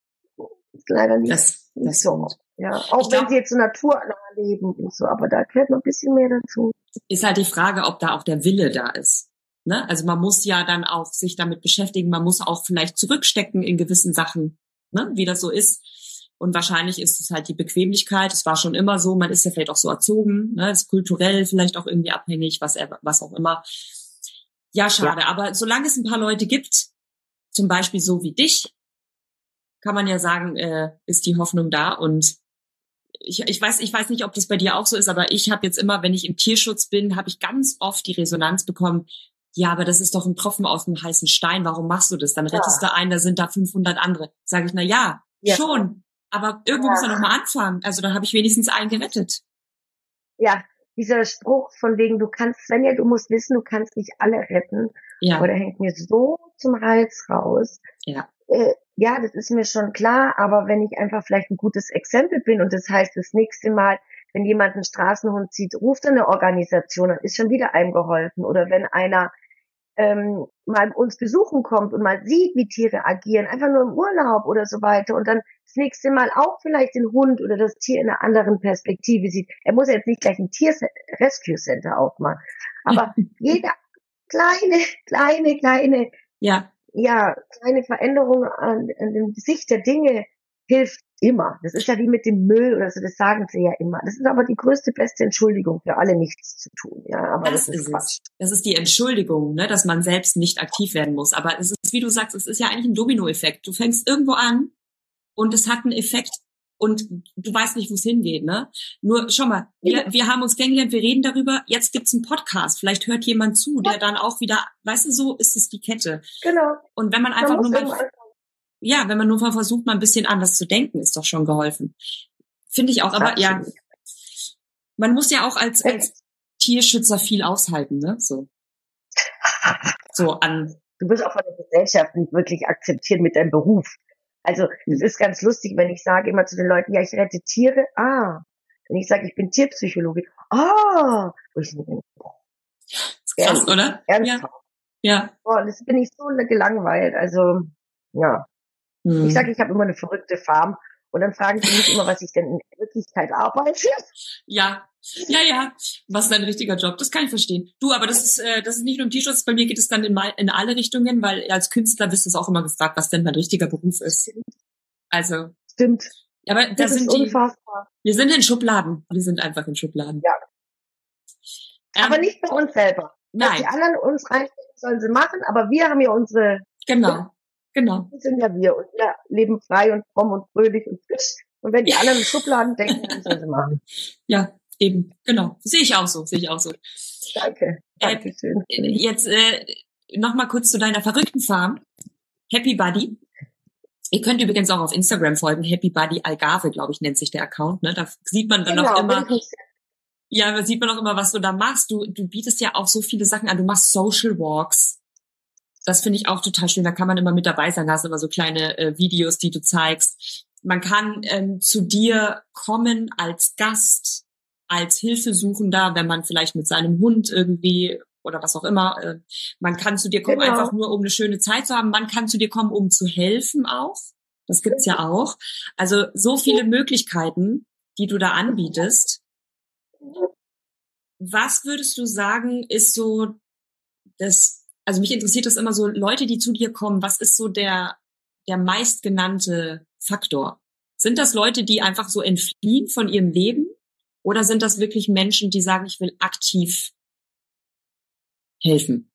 [SPEAKER 2] ist leider nicht,
[SPEAKER 1] das,
[SPEAKER 2] nicht
[SPEAKER 1] das
[SPEAKER 2] so.
[SPEAKER 1] stimmt.
[SPEAKER 2] Ja, auch
[SPEAKER 1] Ich
[SPEAKER 2] wenn
[SPEAKER 1] glaub-
[SPEAKER 2] sie jetzt so naturnah leben und so, aber da gehört noch ein bisschen mehr dazu.
[SPEAKER 1] Ist halt die Frage, ob da auch der Wille da ist. Ne? Also man muss ja dann auch sich damit beschäftigen, man muss auch vielleicht zurückstecken in gewissen Sachen, ne? Wie das so ist. Und wahrscheinlich ist es halt die Bequemlichkeit. Es war schon immer so, man ist ja vielleicht auch so erzogen, ne? Ist kulturell vielleicht auch irgendwie abhängig, was er, was auch immer. Ja, schade. Aber solange es ein paar Leute gibt, zum Beispiel so wie dich, kann man ja sagen, äh, ist die Hoffnung da. Und ich, ich weiß, ich weiß nicht, ob das bei dir auch so ist, aber ich habe jetzt immer, wenn ich im Tierschutz bin, habe ich ganz oft die Resonanz bekommen, ja, aber das ist doch ein Tropfen aus dem heißen Stein, warum machst du das? Dann rettest du einen, da sind da fünfhundert andere. Sage ich, na ja,
[SPEAKER 2] Ja.
[SPEAKER 1] schon, aber irgendwo
[SPEAKER 2] Ja.
[SPEAKER 1] muss man noch mal anfangen. Also da habe ich wenigstens einen gerettet.
[SPEAKER 2] Ja, dieser Spruch von wegen, du kannst, Svenja, du musst wissen, du kannst nicht alle retten.
[SPEAKER 1] Ja.
[SPEAKER 2] Oder hängt mir so zum Hals raus.
[SPEAKER 1] Ja.
[SPEAKER 2] Äh, ja, das ist mir schon klar, aber wenn ich einfach vielleicht ein gutes Exempel bin und das heißt, das nächste Mal, wenn jemand einen Straßenhund sieht, ruft er eine Organisation, dann ist schon wieder einem geholfen. Oder wenn einer ähm, mal uns besuchen kommt und mal sieht, wie Tiere agieren, einfach nur im Urlaub oder so weiter und dann das nächste Mal auch vielleicht den Hund oder das Tier in einer anderen Perspektive sieht. Er muss ja jetzt nicht gleich ein Tier-Rescue-Center aufmachen, aber jede kleine, kleine, kleine,
[SPEAKER 1] ja,
[SPEAKER 2] ja, kleine Veränderung an, an der Sicht der Dinge hilft immer. Das ist ja wie mit dem Müll oder so, das sagen sie ja immer. Das ist aber die größte, beste Entschuldigung für alle, nichts zu tun. Ja, aber das, das ist, ist Quatsch.
[SPEAKER 1] Es. Das ist die Entschuldigung, ne, dass man selbst nicht aktiv werden muss. Aber es ist, wie du sagst, es ist ja eigentlich ein Dominoeffekt. Du fängst irgendwo an und es hat einen Effekt und du weißt nicht, wo es hingeht, ne? Nur, schau mal, wir, ja. wir haben uns kennengelernt, wir reden darüber, jetzt gibt's einen Podcast. Vielleicht hört jemand zu, der ja. dann auch wieder, weißt du, so ist es die Kette.
[SPEAKER 2] Genau.
[SPEAKER 1] Und wenn man einfach man nur mal... Ja, wenn man nur mal versucht, mal ein bisschen anders zu denken, ist doch schon geholfen. Finde ich auch. Aber Absolut. ja, man muss ja auch als, als Tierschützer viel aushalten, ne? So. So an.
[SPEAKER 2] Du wirst auch von der Gesellschaft nicht wirklich akzeptiert mit deinem Beruf. Also, das ist ganz lustig, wenn ich sage immer zu den Leuten, ja, ich rette Tiere. Ah. Wenn ich sage, ich bin Tierpsychologin. Ah. Und ich denke, boah.
[SPEAKER 1] Ist krass, Ernst, oder?
[SPEAKER 2] Ernsthaft.
[SPEAKER 1] Ja. ja.
[SPEAKER 2] Boah, das bin ich so gelangweilt. Also, ja. Ich sage, ich habe immer eine verrückte Farm und dann fragen sie mich immer, was ich denn in Wirklichkeit arbeite.
[SPEAKER 1] Ja, ja, ja. Was ist dein richtiger Job? Das kann ich verstehen. Du, aber das ist, äh, das ist nicht nur im Tierschutz. Bei mir geht es dann in, mal, in alle Richtungen, weil als Künstler bist du auch immer gefragt, was denn mein richtiger Beruf ist. Also.
[SPEAKER 2] Stimmt.
[SPEAKER 1] Aber
[SPEAKER 2] das
[SPEAKER 1] da sind
[SPEAKER 2] ist
[SPEAKER 1] die.
[SPEAKER 2] Unfassbar.
[SPEAKER 1] Wir sind in Schubladen. Wir sind einfach in Schubladen.
[SPEAKER 2] Ja.
[SPEAKER 1] Ähm,
[SPEAKER 2] aber nicht bei uns selber.
[SPEAKER 1] Nein.
[SPEAKER 2] Was die anderen uns reinstecken, sollen sie machen, aber wir haben ja unsere.
[SPEAKER 1] Genau. Genau.
[SPEAKER 2] Das sind ja wir und wir leben frei und fromm und fröhlich und frisch. Und wenn die anderen in Schubladen denken, dann sollen sie machen.
[SPEAKER 1] Ja, eben, genau. Sehe ich auch so, sehe ich auch so.
[SPEAKER 2] Danke, danke schön.
[SPEAKER 1] Äh, jetzt äh, nochmal kurz zu deiner verrückten Farm. Happy Buddy. Ihr könnt übrigens auch auf Instagram folgen. Happy Buddy Algarve, glaube ich, nennt sich der Account. Ne? Da sieht man dann genau, auch immer... Ja, da sieht man auch immer, was du da machst. Du, du bietest ja auch so viele Sachen an. Du machst Social Walks. Das finde ich auch total schön. Da kann man immer mit dabei sein. Da hast du immer so kleine äh, Videos, die du zeigst. Man kann ähm, zu dir kommen als Gast, als Hilfesuchender, wenn man vielleicht mit seinem Hund irgendwie oder was auch immer. Äh, man kann zu dir kommen, genau. einfach nur, um eine schöne Zeit zu haben. Man kann zu dir kommen, um zu helfen auch. Das gibt's ja auch. Also so viele Möglichkeiten, die du da anbietest. Was würdest du sagen, ist so das... Also mich interessiert das immer so, Leute, die zu dir kommen, was ist so der, der meistgenannte Faktor? Sind das Leute, die einfach so entfliehen von ihrem Leben? Oder sind das wirklich Menschen, die sagen, ich will aktiv helfen?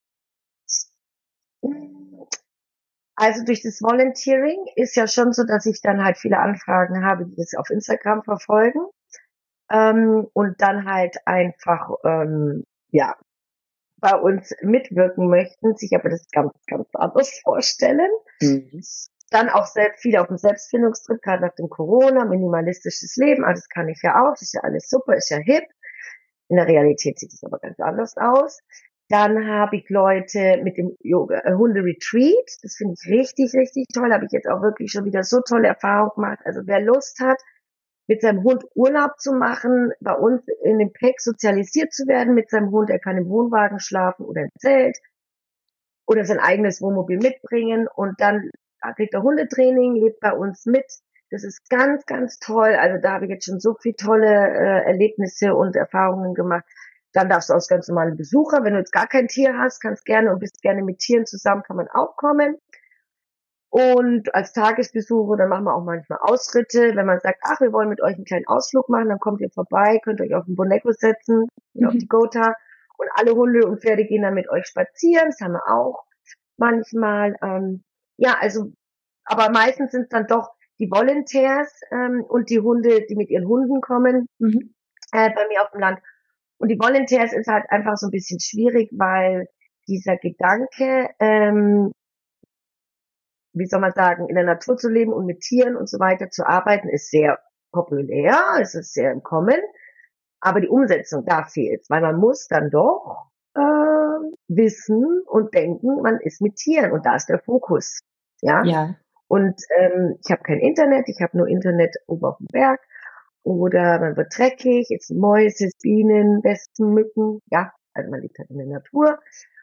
[SPEAKER 2] Also durch das Volunteering ist ja schon so, dass ich dann halt viele Anfragen habe, die das auf Instagram verfolgen. Ähm, und dann halt einfach, ähm, ja, bei uns mitwirken möchten, sich aber das ganz, ganz anders vorstellen. Mhm. Dann auch selbst viel auf dem Selbstfindungstrip, gerade nach dem Corona, minimalistisches Leben, alles kann ich ja auch, das ist ja alles super, ist ja hip. In der Realität sieht es aber ganz anders aus. Dann habe ich Leute mit dem Yoga, äh, Hunde-Retreat, das finde ich richtig, richtig toll, habe ich jetzt auch wirklich schon wieder so tolle Erfahrungen gemacht. Also wer Lust hat, mit seinem Hund Urlaub zu machen, bei uns in dem Pack sozialisiert zu werden mit seinem Hund. Er kann im Wohnwagen schlafen oder im Zelt oder sein eigenes Wohnmobil mitbringen und dann kriegt er Hundetraining, lebt bei uns mit. Das ist ganz, ganz toll. Also da habe ich jetzt schon so viele tolle äh, Erlebnisse und Erfahrungen gemacht. Dann darfst du als ganz normalen Besucher, wenn du jetzt gar kein Tier hast, kannst gerne und bist gerne mit Tieren zusammen, kann man auch kommen. Und als Tagesbesucher, dann machen wir auch manchmal Ausritte. Wenn man sagt, ach, wir wollen mit euch einen kleinen Ausflug machen, dann kommt ihr vorbei, könnt euch auf den Bonecco setzen, mhm. auf die Gotha. Und alle Hunde und Pferde gehen dann mit euch spazieren. Das haben wir auch manchmal. Ähm, ja, also, aber meistens sind es dann doch die Volunteers ähm, und die Hunde, die mit ihren Hunden kommen, mhm. äh, bei mir auf dem Land. Und die Volunteers ist halt einfach so ein bisschen schwierig, weil dieser Gedanke, ähm, wie soll man sagen, in der Natur zu leben und mit Tieren und so weiter zu arbeiten, ist sehr populär, es ist sehr im Kommen. Aber die Umsetzung, da fehlt's, weil man muss dann doch äh, wissen und denken, man ist mit Tieren und da ist der Fokus. Ja.
[SPEAKER 1] Ja.
[SPEAKER 2] Und ähm, ich habe kein Internet, ich habe nur Internet oben auf dem Berg. Oder man wird dreckig, jetzt Mäuse, Bienen, Wespen, Mücken. Ja, also man liegt halt in der Natur.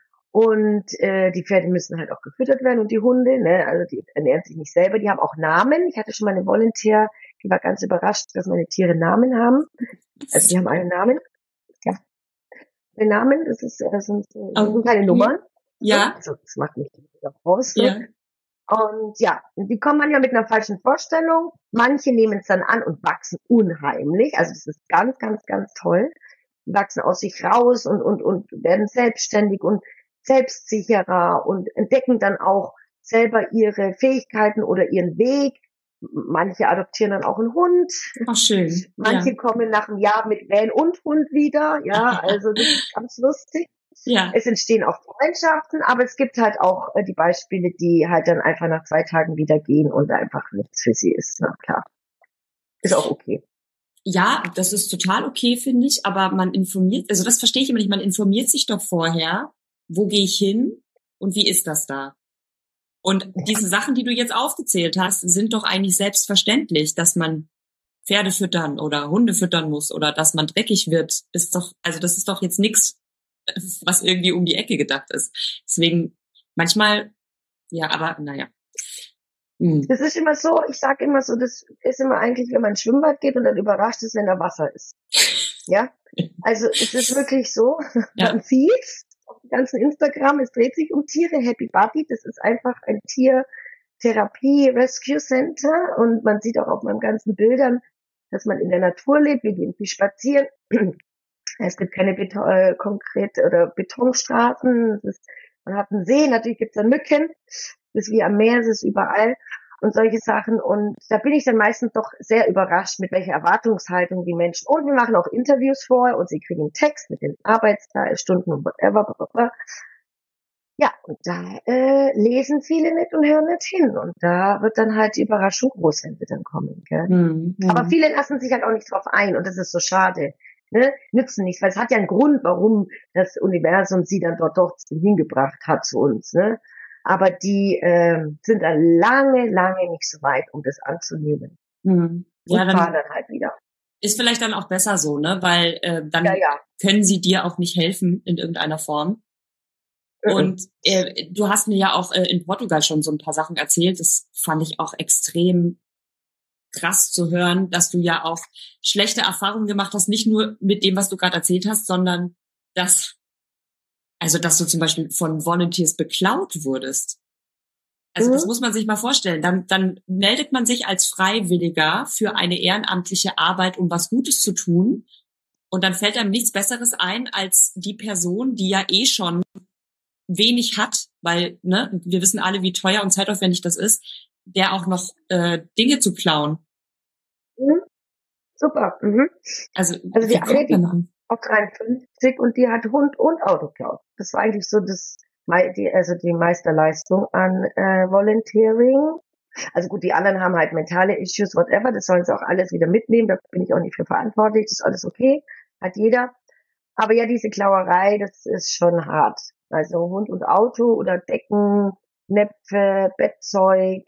[SPEAKER 2] Und äh, die Pferde müssen halt auch gefüttert werden und die Hunde, ne, also die ernähren sich nicht selber, die haben auch Namen. Ich hatte schon mal eine Volunteer, die war ganz überrascht, dass meine Tiere Namen haben. Also die haben einen Namen. Ja. Den Namen, das ist, das sind, das sind keine Nummern.
[SPEAKER 1] Ja.
[SPEAKER 2] Also das macht mich raus.
[SPEAKER 1] Ja.
[SPEAKER 2] Und ja, die kommen manchmal mit einer falschen Vorstellung. Manche nehmen es dann an und wachsen unheimlich. Also das ist ganz, ganz, ganz toll. Die wachsen aus sich raus und, und, und werden selbstständig und selbstsicherer und entdecken dann auch selber ihre Fähigkeiten oder ihren Weg. Manche adoptieren dann auch einen Hund.
[SPEAKER 1] Ach, schön.
[SPEAKER 2] Manche
[SPEAKER 1] Ja.
[SPEAKER 2] kommen nach einem Jahr mit Van und Hund wieder. Ja, also das ist ganz lustig.
[SPEAKER 1] Ja.
[SPEAKER 2] Es entstehen auch Freundschaften, aber es gibt halt auch äh, die Beispiele, die halt dann einfach nach zwei Tagen wieder gehen und einfach nichts für sie ist. Na klar. Ist auch okay.
[SPEAKER 1] Ja, das ist total okay, finde ich, aber man informiert, also das verstehe ich immer nicht, man informiert sich doch vorher, wo gehe ich hin und wie ist das da? Und diese Sachen, die du jetzt aufgezählt hast, sind doch eigentlich selbstverständlich, dass man Pferde füttern oder Hunde füttern muss oder dass man dreckig wird, ist doch, also das ist doch jetzt nichts, was irgendwie um die Ecke gedacht ist. Deswegen manchmal, ja, aber naja. Hm.
[SPEAKER 2] Das ist immer so, ich sage immer so, das ist immer eigentlich, wenn man ins Schwimmbad geht und dann überrascht ist, wenn da Wasser ist. Ja, also es ist wirklich so,
[SPEAKER 1] Ja.
[SPEAKER 2] man sieht's auf dem ganzen Instagram, es dreht sich um Tiere, Happy Buddy, das ist einfach ein Tiertherapie-Rescue Center und man sieht auch auf meinen ganzen Bildern, dass man in der Natur lebt, wir gehen viel spazieren. Es gibt keine Beton, äh, konkrete oder Betonstraßen. Es ist, man hat einen See, natürlich gibt es dann Mücken. Das ist wie am Meer, es ist überall und solche Sachen. Und da bin ich dann meistens doch sehr überrascht, mit welcher Erwartungshaltung die Menschen. Und wir machen auch Interviews vorher und sie kriegen einen Text mit den Arbeitsstunden und whatever. Ja, und da äh, lesen viele nicht und hören nicht hin. Und da wird dann halt die Überraschung groß, wenn sie dann kommen. Gell?
[SPEAKER 1] Mhm.
[SPEAKER 2] Aber viele lassen sich halt auch nicht drauf ein und das ist so schade. Ne, nützen nichts, weil es hat ja einen Grund, warum das Universum sie dann dort doch hingebracht hat zu uns. Ne? Aber die äh, sind dann lange, lange nicht so weit, um das anzunehmen.
[SPEAKER 1] Mhm.
[SPEAKER 2] Und
[SPEAKER 1] Ja,
[SPEAKER 2] fahren
[SPEAKER 1] dann
[SPEAKER 2] dann halt wieder.
[SPEAKER 1] ist vielleicht dann auch besser so, ne? Weil äh, dann
[SPEAKER 2] Ja, ja.
[SPEAKER 1] können sie dir auch nicht helfen in irgendeiner Form.
[SPEAKER 2] Mhm.
[SPEAKER 1] Und äh, du hast mir ja auch äh, in Portugal schon so ein paar Sachen erzählt. Das fand ich auch extrem krass zu hören, dass du ja auch schlechte Erfahrungen gemacht hast, nicht nur mit dem, was du gerade erzählt hast, sondern dass, also dass du zum Beispiel von Volunteers beklaut wurdest. Also
[SPEAKER 2] Mhm.
[SPEAKER 1] das muss man sich mal vorstellen. Dann, dann meldet man sich als Freiwilliger für eine ehrenamtliche Arbeit, um was Gutes zu tun. Und dann fällt einem nichts Besseres ein, als die Person, die ja eh schon wenig hat, weil ne, wir wissen alle, wie teuer und zeitaufwendig das ist, der auch noch äh, Dinge zu klauen.
[SPEAKER 2] Mhm. Super. Mhm.
[SPEAKER 1] Also,
[SPEAKER 2] Also die
[SPEAKER 1] wie
[SPEAKER 2] eine,
[SPEAKER 1] kommt man
[SPEAKER 2] die
[SPEAKER 1] daran?
[SPEAKER 2] auch dreiundfünfzig und die hat Hund und Auto geklaut. Das war eigentlich so das, mei- die, also die Meisterleistung an äh, Volunteering. Also gut, die anderen haben halt mentale Issues, whatever, das sollen sie auch alles wieder mitnehmen, da bin ich auch nicht für verantwortlich, das ist alles okay, hat jeder. Aber ja, diese Klauerei, das ist schon hart. Also Hund und Auto oder Decken, Näpfe, Bettzeug,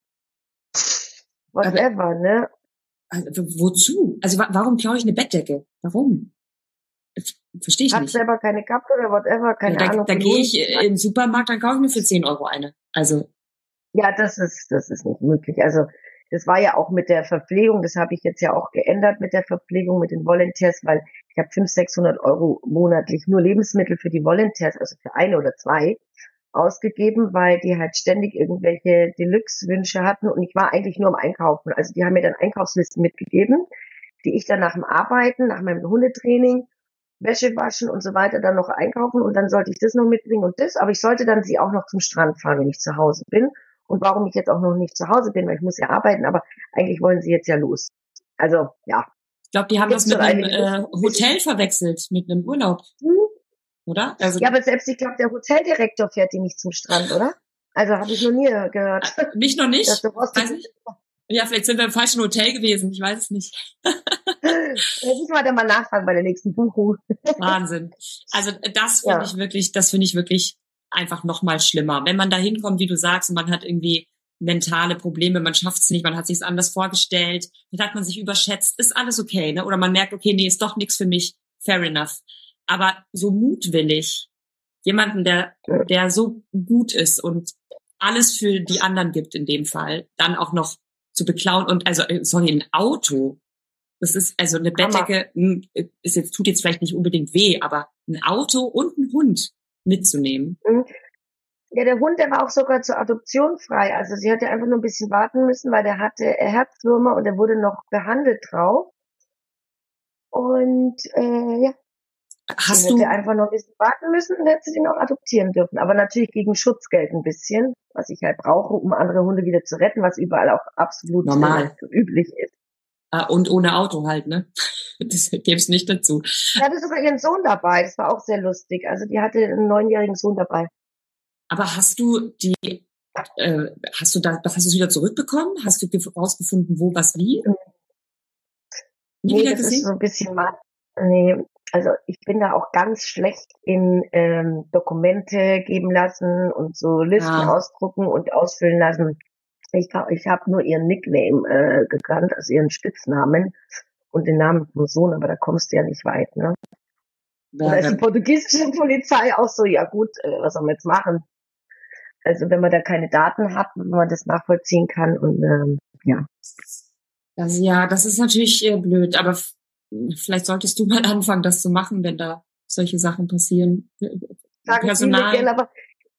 [SPEAKER 2] whatever, ne?
[SPEAKER 1] Also, wozu? Also wa- warum klaue ich eine Bettdecke? Warum? Verstehe ich
[SPEAKER 2] Hat
[SPEAKER 1] nicht.
[SPEAKER 2] selber keine gehabt oder whatever, keine
[SPEAKER 1] Ja, da
[SPEAKER 2] Ahnung.
[SPEAKER 1] da
[SPEAKER 2] von
[SPEAKER 1] gehe
[SPEAKER 2] Hund.
[SPEAKER 1] ich äh, im Supermarkt, dann kaufe ich mir für zehn Euro eine. Also,
[SPEAKER 2] Ja, das ist, das ist nicht möglich. Also, das war ja auch mit der Verpflegung, das habe ich jetzt ja auch geändert mit der Verpflegung, mit den Volunteers, weil ich habe fünfhundert, sechshundert Euro monatlich nur Lebensmittel für die Volunteers, also für eine oder zwei, ausgegeben, weil die halt ständig irgendwelche Deluxe-Wünsche hatten und ich war eigentlich nur am Einkaufen. Also die haben mir dann Einkaufslisten mitgegeben, die ich dann nach dem Arbeiten, nach meinem Hundetraining, Wäsche waschen und so weiter dann noch einkaufen und dann sollte ich das noch mitbringen und das, aber ich sollte dann sie auch noch zum Strand fahren, wenn ich zu Hause bin. Und warum ich jetzt auch noch nicht zu Hause bin, weil ich muss ja arbeiten, aber eigentlich wollen sie jetzt ja los. Also, ja.
[SPEAKER 1] ich glaube, die haben
[SPEAKER 2] Gibt's
[SPEAKER 1] das mit
[SPEAKER 2] schon
[SPEAKER 1] einem
[SPEAKER 2] einige
[SPEAKER 1] äh,
[SPEAKER 2] Listen?
[SPEAKER 1] Hotel verwechselt, mit einem Urlaub,
[SPEAKER 2] Hm?
[SPEAKER 1] oder? Also
[SPEAKER 2] Ja, aber selbst, ich glaube, der Hoteldirektor fährt die nicht zum Strand, oder? Also habe ich noch nie gehört.
[SPEAKER 1] äh, mich noch
[SPEAKER 2] Dass
[SPEAKER 1] nicht,
[SPEAKER 2] du brauchst
[SPEAKER 1] weiß nicht. Ja, vielleicht sind wir im falschen Hotel gewesen, ich weiß es nicht.
[SPEAKER 2] Jetzt müssen wir dann mal nachfragen bei der nächsten Buchung.
[SPEAKER 1] Wahnsinn. Also das finde
[SPEAKER 2] Ja.
[SPEAKER 1] ich wirklich, das finde ich wirklich einfach noch mal schlimmer. Wenn man da hinkommt, wie du sagst, und man hat irgendwie mentale Probleme, man schafft es nicht, man hat sich anders vorgestellt, dann hat man sich überschätzt, ist alles okay, ne? Oder man merkt, okay, nee, ist doch nichts für mich, fair enough. Aber so mutwillig, jemanden, der, der so gut ist und alles für die anderen gibt in dem Fall, dann auch noch zu beklauen und, also, sorry, ein Auto, das ist, also eine Bettdecke, ist jetzt, tut jetzt vielleicht nicht unbedingt weh, aber ein Auto und ein Hund mitzunehmen.
[SPEAKER 2] Ja, der Hund, der war auch sogar zur Adoption frei. Also sie hatte einfach nur ein bisschen warten müssen, weil der hatte Herzwürmer und der wurde noch behandelt drauf. Und äh, ja,
[SPEAKER 1] Hast
[SPEAKER 2] sie
[SPEAKER 1] du
[SPEAKER 2] hätte einfach noch ein bisschen warten müssen und hätte sie den auch adoptieren dürfen. Aber natürlich gegen Schutzgeld ein bisschen, was ich halt brauche, um andere Hunde wieder zu retten, was überall auch absolut
[SPEAKER 1] normal
[SPEAKER 2] äh, üblich ist.
[SPEAKER 1] Ah, und ohne Auto halt, ne? Das gäbe es nicht dazu.
[SPEAKER 2] Sie hatte sogar ihren Sohn dabei, das war auch sehr lustig. Also die hatte einen neunjährigen Sohn dabei.
[SPEAKER 1] Aber hast du die, äh, hast du da, hast du es wieder zurückbekommen? Hast du rausgefunden, wo, was, wie? Nie
[SPEAKER 2] Nee,
[SPEAKER 1] wieder
[SPEAKER 2] das
[SPEAKER 1] gesehen?
[SPEAKER 2] ist so ein bisschen mal, nee, also ich bin da auch ganz schlecht in ähm, Dokumente geben lassen und so Listen
[SPEAKER 1] Ah.
[SPEAKER 2] ausdrucken und ausfüllen lassen. Ich, ich habe nur ihren Nickname äh, gekannt, also ihren Spitznamen und den Namen vom Sohn, aber da kommst du ja nicht weit, ne?
[SPEAKER 1] Ja,
[SPEAKER 2] Oder ist die portugiesische Polizei auch so, ja gut, äh, was soll man jetzt machen? Also wenn man da keine Daten hat, wenn man das nachvollziehen kann und ähm, ja.
[SPEAKER 1] Das, ja, das ist natürlich äh, blöd, aber f- vielleicht solltest du mal anfangen, das zu machen, wenn da solche Sachen passieren.
[SPEAKER 2] Sagen
[SPEAKER 1] Personal.
[SPEAKER 2] viele, aber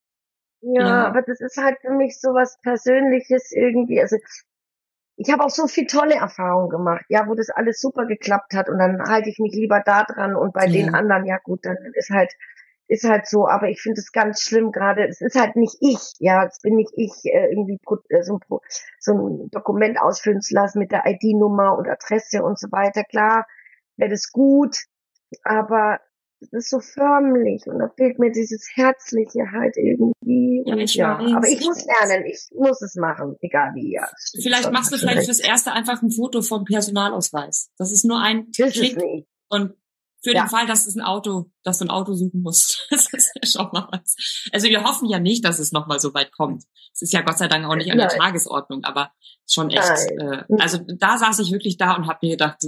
[SPEAKER 2] ja,
[SPEAKER 1] Ja.
[SPEAKER 2] aber das ist halt für mich so was Persönliches irgendwie. Also ich habe auch so viel tolle Erfahrungen gemacht, ja, wo das alles super geklappt hat und dann halte ich mich lieber da dran und bei
[SPEAKER 1] Ja.
[SPEAKER 2] den anderen, ja gut, dann ist halt ist halt so, aber ich finde es ganz schlimm gerade, es ist halt nicht ich, ja, es bin nicht ich, äh, irgendwie pro, äh, so, ein, pro, so ein Dokument ausfüllen zu lassen mit der I D-Nummer und Adresse und so weiter, klar, wäre das gut, aber es ist so förmlich und da fehlt mir dieses Herzliche halt irgendwie.
[SPEAKER 1] Ja,
[SPEAKER 2] und
[SPEAKER 1] ich
[SPEAKER 2] ja,
[SPEAKER 1] weiß,
[SPEAKER 2] aber ich
[SPEAKER 1] ich
[SPEAKER 2] muss
[SPEAKER 1] weiß.
[SPEAKER 2] lernen, ich muss es machen, egal wie, ja. das stimmt
[SPEAKER 1] Vielleicht
[SPEAKER 2] schon,
[SPEAKER 1] machst du
[SPEAKER 2] hast schon
[SPEAKER 1] vielleicht
[SPEAKER 2] recht.
[SPEAKER 1] fürs Erste einfach ein Foto vom Personalausweis. Das ist nur ein
[SPEAKER 2] Das ist
[SPEAKER 1] Klick
[SPEAKER 2] nicht.
[SPEAKER 1] und für
[SPEAKER 2] Ja.
[SPEAKER 1] den Fall, dass es ein Auto, dass du ein Auto suchen musst. Das ist ja schon mal was. Also wir hoffen ja nicht, dass es nochmal so weit kommt. Es ist ja Gott sei Dank auch nicht an der
[SPEAKER 2] Nein.
[SPEAKER 1] Tagesordnung, aber schon echt.
[SPEAKER 2] Nein.
[SPEAKER 1] Äh, also da saß ich wirklich da und habe mir gedacht,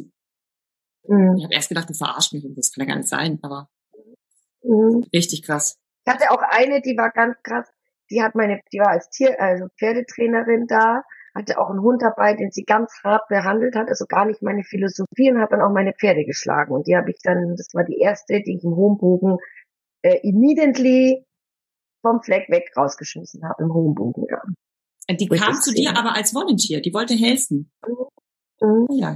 [SPEAKER 2] Mhm.
[SPEAKER 1] ich habe erst gedacht, du verarschst mich, das kann ja gar nicht sein, aber
[SPEAKER 2] Mhm.
[SPEAKER 1] richtig krass.
[SPEAKER 2] Ich hatte auch eine, die war ganz krass. Die hat meine, die war als Tier, also Pferdetrainerin da, hatte auch einen Hund dabei, den sie ganz hart behandelt hat, also gar nicht meine Philosophie und hat dann auch meine Pferde geschlagen. Und die habe ich dann, das war die erste, die ich im Hohenbogen äh, immediately vom Fleck weg rausgeschmissen habe im Hohenbogen. Ja.
[SPEAKER 1] Die
[SPEAKER 2] Wo ich
[SPEAKER 1] kam
[SPEAKER 2] das
[SPEAKER 1] zu
[SPEAKER 2] gesehen
[SPEAKER 1] dir
[SPEAKER 2] habe.
[SPEAKER 1] aber als Volunteer, die wollte helfen.
[SPEAKER 2] Mhm.
[SPEAKER 1] Ja.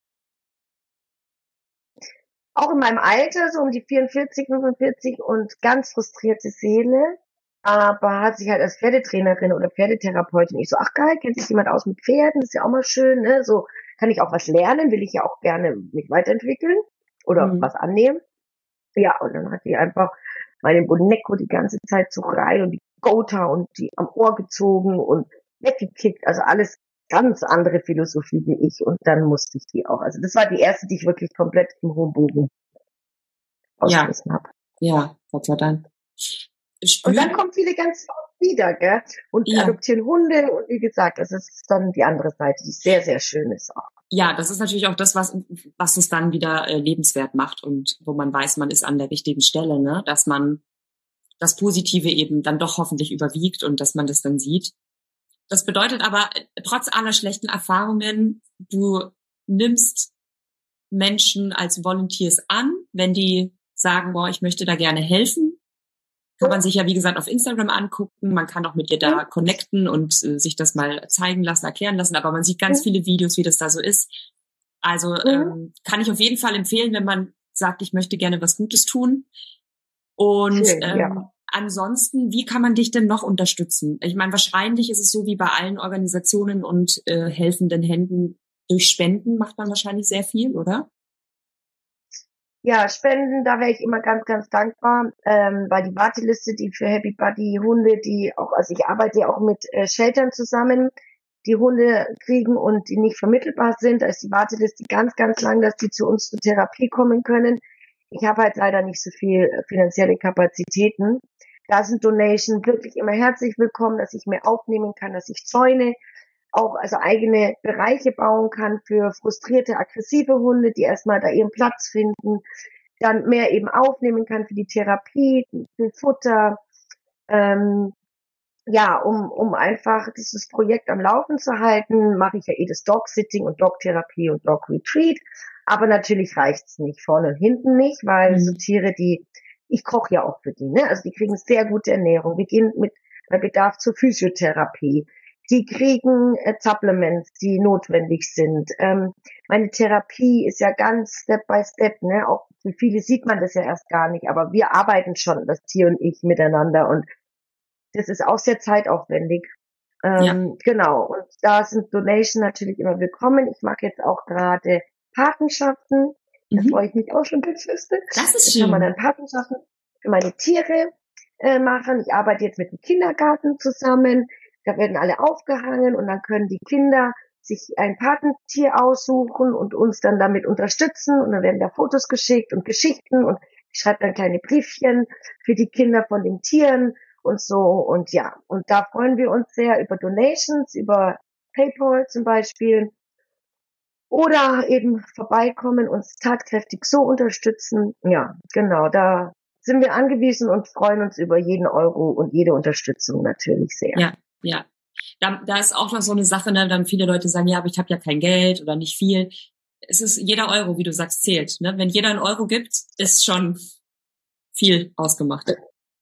[SPEAKER 2] Auch in meinem Alter, so um die vierundvierzig, fünfundvierzig und ganz frustrierte Seele, aber hat sich halt als Pferdetrainerin oder Pferdetherapeutin, ich so, ach geil, kennt sich jemand aus mit Pferden, ist ja auch mal schön, ne, so kann ich auch was lernen, will ich ja auch gerne mich weiterentwickeln oder
[SPEAKER 1] Mhm.
[SPEAKER 2] was annehmen. Ja, und dann hat die einfach meine Bonecco die ganze Zeit so rein und die Gotha und die am Ohr gezogen und weggekickt, also alles ganz andere Philosophie wie ich und dann musste ich die auch. Also das war die erste, die ich wirklich komplett im hohen Bogen
[SPEAKER 1] Ja,
[SPEAKER 2] ausgerissen habe.
[SPEAKER 1] ja, Gott sei Dank.
[SPEAKER 2] Und dann
[SPEAKER 1] Spürt,
[SPEAKER 2] kommen viele ganz oft wieder, gell? Und
[SPEAKER 1] Ja.
[SPEAKER 2] adoptieren Hunde und wie gesagt, das ist dann die andere Seite, die sehr, sehr schön ist auch.
[SPEAKER 1] ja, das ist natürlich auch das, was, was es dann wieder äh, lebenswert macht und wo man weiß, man ist an der richtigen Stelle, ne? Dass man das Positive eben dann doch hoffentlich überwiegt und dass man das dann sieht. Das bedeutet aber, äh, trotz aller schlechten Erfahrungen, du nimmst Menschen als Volunteers an, wenn die sagen, boah, ich möchte da gerne helfen. Kann man sich ja, wie gesagt, auf Instagram angucken. Man kann auch mit dir da connecten und äh, sich das mal zeigen lassen, erklären lassen. Aber man sieht ganz viele Videos, wie das da so ist. Also ähm, kann ich auf jeden Fall empfehlen, wenn man sagt, ich möchte gerne was Gutes tun. Und
[SPEAKER 2] Schön,
[SPEAKER 1] ähm,
[SPEAKER 2] ja.
[SPEAKER 1] ansonsten, wie kann man dich denn noch unterstützen? Ich meine, wahrscheinlich ist es so wie bei allen Organisationen und äh, helfenden Händen, durch Spenden macht man wahrscheinlich sehr viel, oder?
[SPEAKER 2] Ja, Spenden, da wäre ich immer ganz, ganz dankbar, ähm, weil die Warteliste, die für Happy Buddy Hunde, die auch, also ich arbeite ja auch mit äh, Sheltern zusammen, die Hunde kriegen und die nicht vermittelbar sind. Da ist die Warteliste ganz, ganz lang, dass die zu uns zur Therapie kommen können. Ich habe halt leider nicht so viel finanzielle Kapazitäten. Da sind Donations wirklich immer herzlich willkommen, dass ich mehr aufnehmen kann, dass ich Zäune, auch also eigene Bereiche bauen kann für frustrierte, aggressive Hunde, die erstmal da ihren Platz finden, dann mehr eben aufnehmen kann für die Therapie, für Futter, ähm, ja, um um einfach dieses Projekt am Laufen zu halten, mache ich ja eh das Dog-Sitting und Dog-Therapie und Dog-Retreat, aber natürlich reicht's nicht, vorne und hinten nicht, weil
[SPEAKER 1] Mhm.
[SPEAKER 2] so Tiere, die, ich koche ja auch für die, ne, also die kriegen sehr gute Ernährung, wir gehen mit bei Bedarf zur Physiotherapie, die kriegen äh, Supplements, die notwendig sind, ähm, meine Therapie ist ja ganz Step by Step, ne, auch für viele sieht man das ja erst gar nicht, aber wir arbeiten schon, das Tier und ich, miteinander und das ist auch sehr zeitaufwendig.
[SPEAKER 1] Ja.
[SPEAKER 2] Ähm, genau, und da sind Donations natürlich immer willkommen. Ich mache jetzt auch gerade Patenschaften. Da
[SPEAKER 1] Mhm.
[SPEAKER 2] freue ich mich auch schon ganz fest.
[SPEAKER 1] Das ist
[SPEAKER 2] Da kann man
[SPEAKER 1] schön.
[SPEAKER 2] dann Patenschaften für meine Tiere äh, machen. Ich arbeite jetzt mit dem Kindergarten zusammen. Da werden alle aufgehangen und dann können die Kinder sich ein Patentier aussuchen und uns dann damit unterstützen. Und dann werden da Fotos geschickt und Geschichten und ich schreibe dann kleine Briefchen für die Kinder von den Tieren und so. Und ja, und da freuen wir uns sehr über Donations, über PayPal zum Beispiel. Oder eben vorbeikommen, uns tatkräftig so unterstützen. Ja, genau, da sind wir angewiesen und freuen uns über jeden Euro und jede Unterstützung natürlich sehr.
[SPEAKER 1] Ja, ja. Da, da ist auch noch so eine Sache, ne, dann viele Leute sagen, ja, aber ich habe ja kein Geld oder nicht viel. Es ist jeder Euro, wie du sagst, zählt. Ne? Wenn jeder einen Euro gibt, ist schon viel ausgemacht.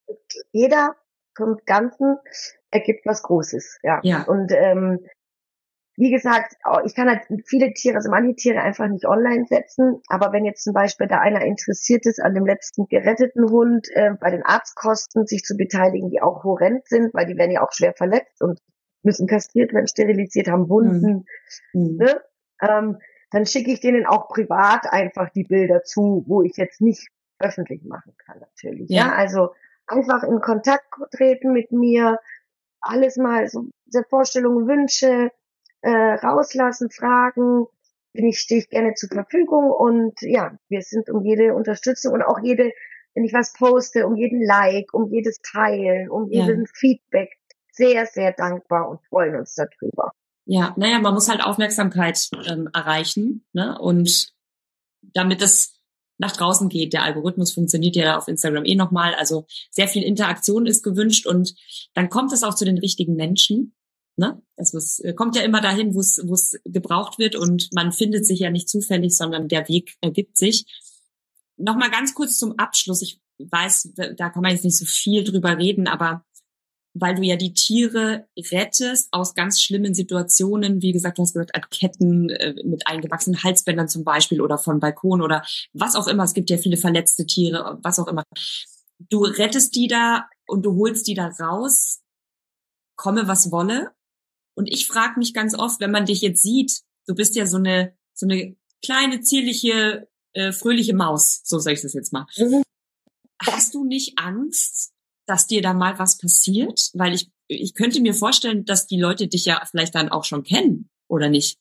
[SPEAKER 2] Jeder vom Ganzen ergibt was Großes, ja.
[SPEAKER 1] Ja.
[SPEAKER 2] Und ähm, wie gesagt, ich kann halt viele Tiere, also manche Tiere einfach nicht online setzen, aber wenn jetzt zum Beispiel da einer interessiert ist, an dem letzten geretteten Hund äh, bei den Arztkosten sich zu beteiligen, die auch horrend sind, weil die werden ja auch schwer verletzt und müssen kastriert werden, sterilisiert, haben Wunden,
[SPEAKER 1] Mhm.
[SPEAKER 2] ne? ähm, dann schicke ich denen auch privat einfach die Bilder zu, wo ich jetzt nicht öffentlich machen kann natürlich. Ja,
[SPEAKER 1] Ja.
[SPEAKER 2] also einfach in Kontakt treten mit mir, alles mal so diese Vorstellungen, Wünsche äh, rauslassen, fragen, bin ich, stehe ich gerne zur Verfügung und ja, wir sind um jede Unterstützung und auch jede, wenn ich was poste, um jeden Like, um jedes Teilen, um
[SPEAKER 1] Ja.
[SPEAKER 2] jeden Feedback sehr, sehr dankbar und freuen uns darüber.
[SPEAKER 1] Ja, naja, man muss halt Aufmerksamkeit ähm, erreichen, ne? Und damit es nach draußen geht, der Algorithmus funktioniert ja auf Instagram eh nochmal, also sehr viel Interaktion ist gewünscht und dann kommt es auch zu den richtigen Menschen, ne? Es ist, kommt ja immer dahin, wo es wo es gebraucht wird und man findet sich ja nicht zufällig, sondern der Weg ergibt sich. Nochmal ganz kurz zum Abschluss, ich weiß, da kann man jetzt nicht so viel drüber reden, aber weil du ja die Tiere rettest aus ganz schlimmen Situationen, wie gesagt, du hast gehört, an Ketten äh, mit eingewachsenen Halsbändern zum Beispiel oder von Balkon oder was auch immer. Es gibt ja viele verletzte Tiere, was auch immer. Du rettest die da und du holst die da raus, komme was wolle. Und ich frage mich ganz oft, wenn man dich jetzt sieht, du bist ja so eine so eine kleine, zierliche, äh, fröhliche Maus, so sage ich das jetzt mal.
[SPEAKER 2] Mhm.
[SPEAKER 1] Hast du nicht Angst, dass dir da mal was passiert? Weil ich, ich könnte mir vorstellen, dass die Leute dich ja vielleicht dann auch schon kennen, oder nicht?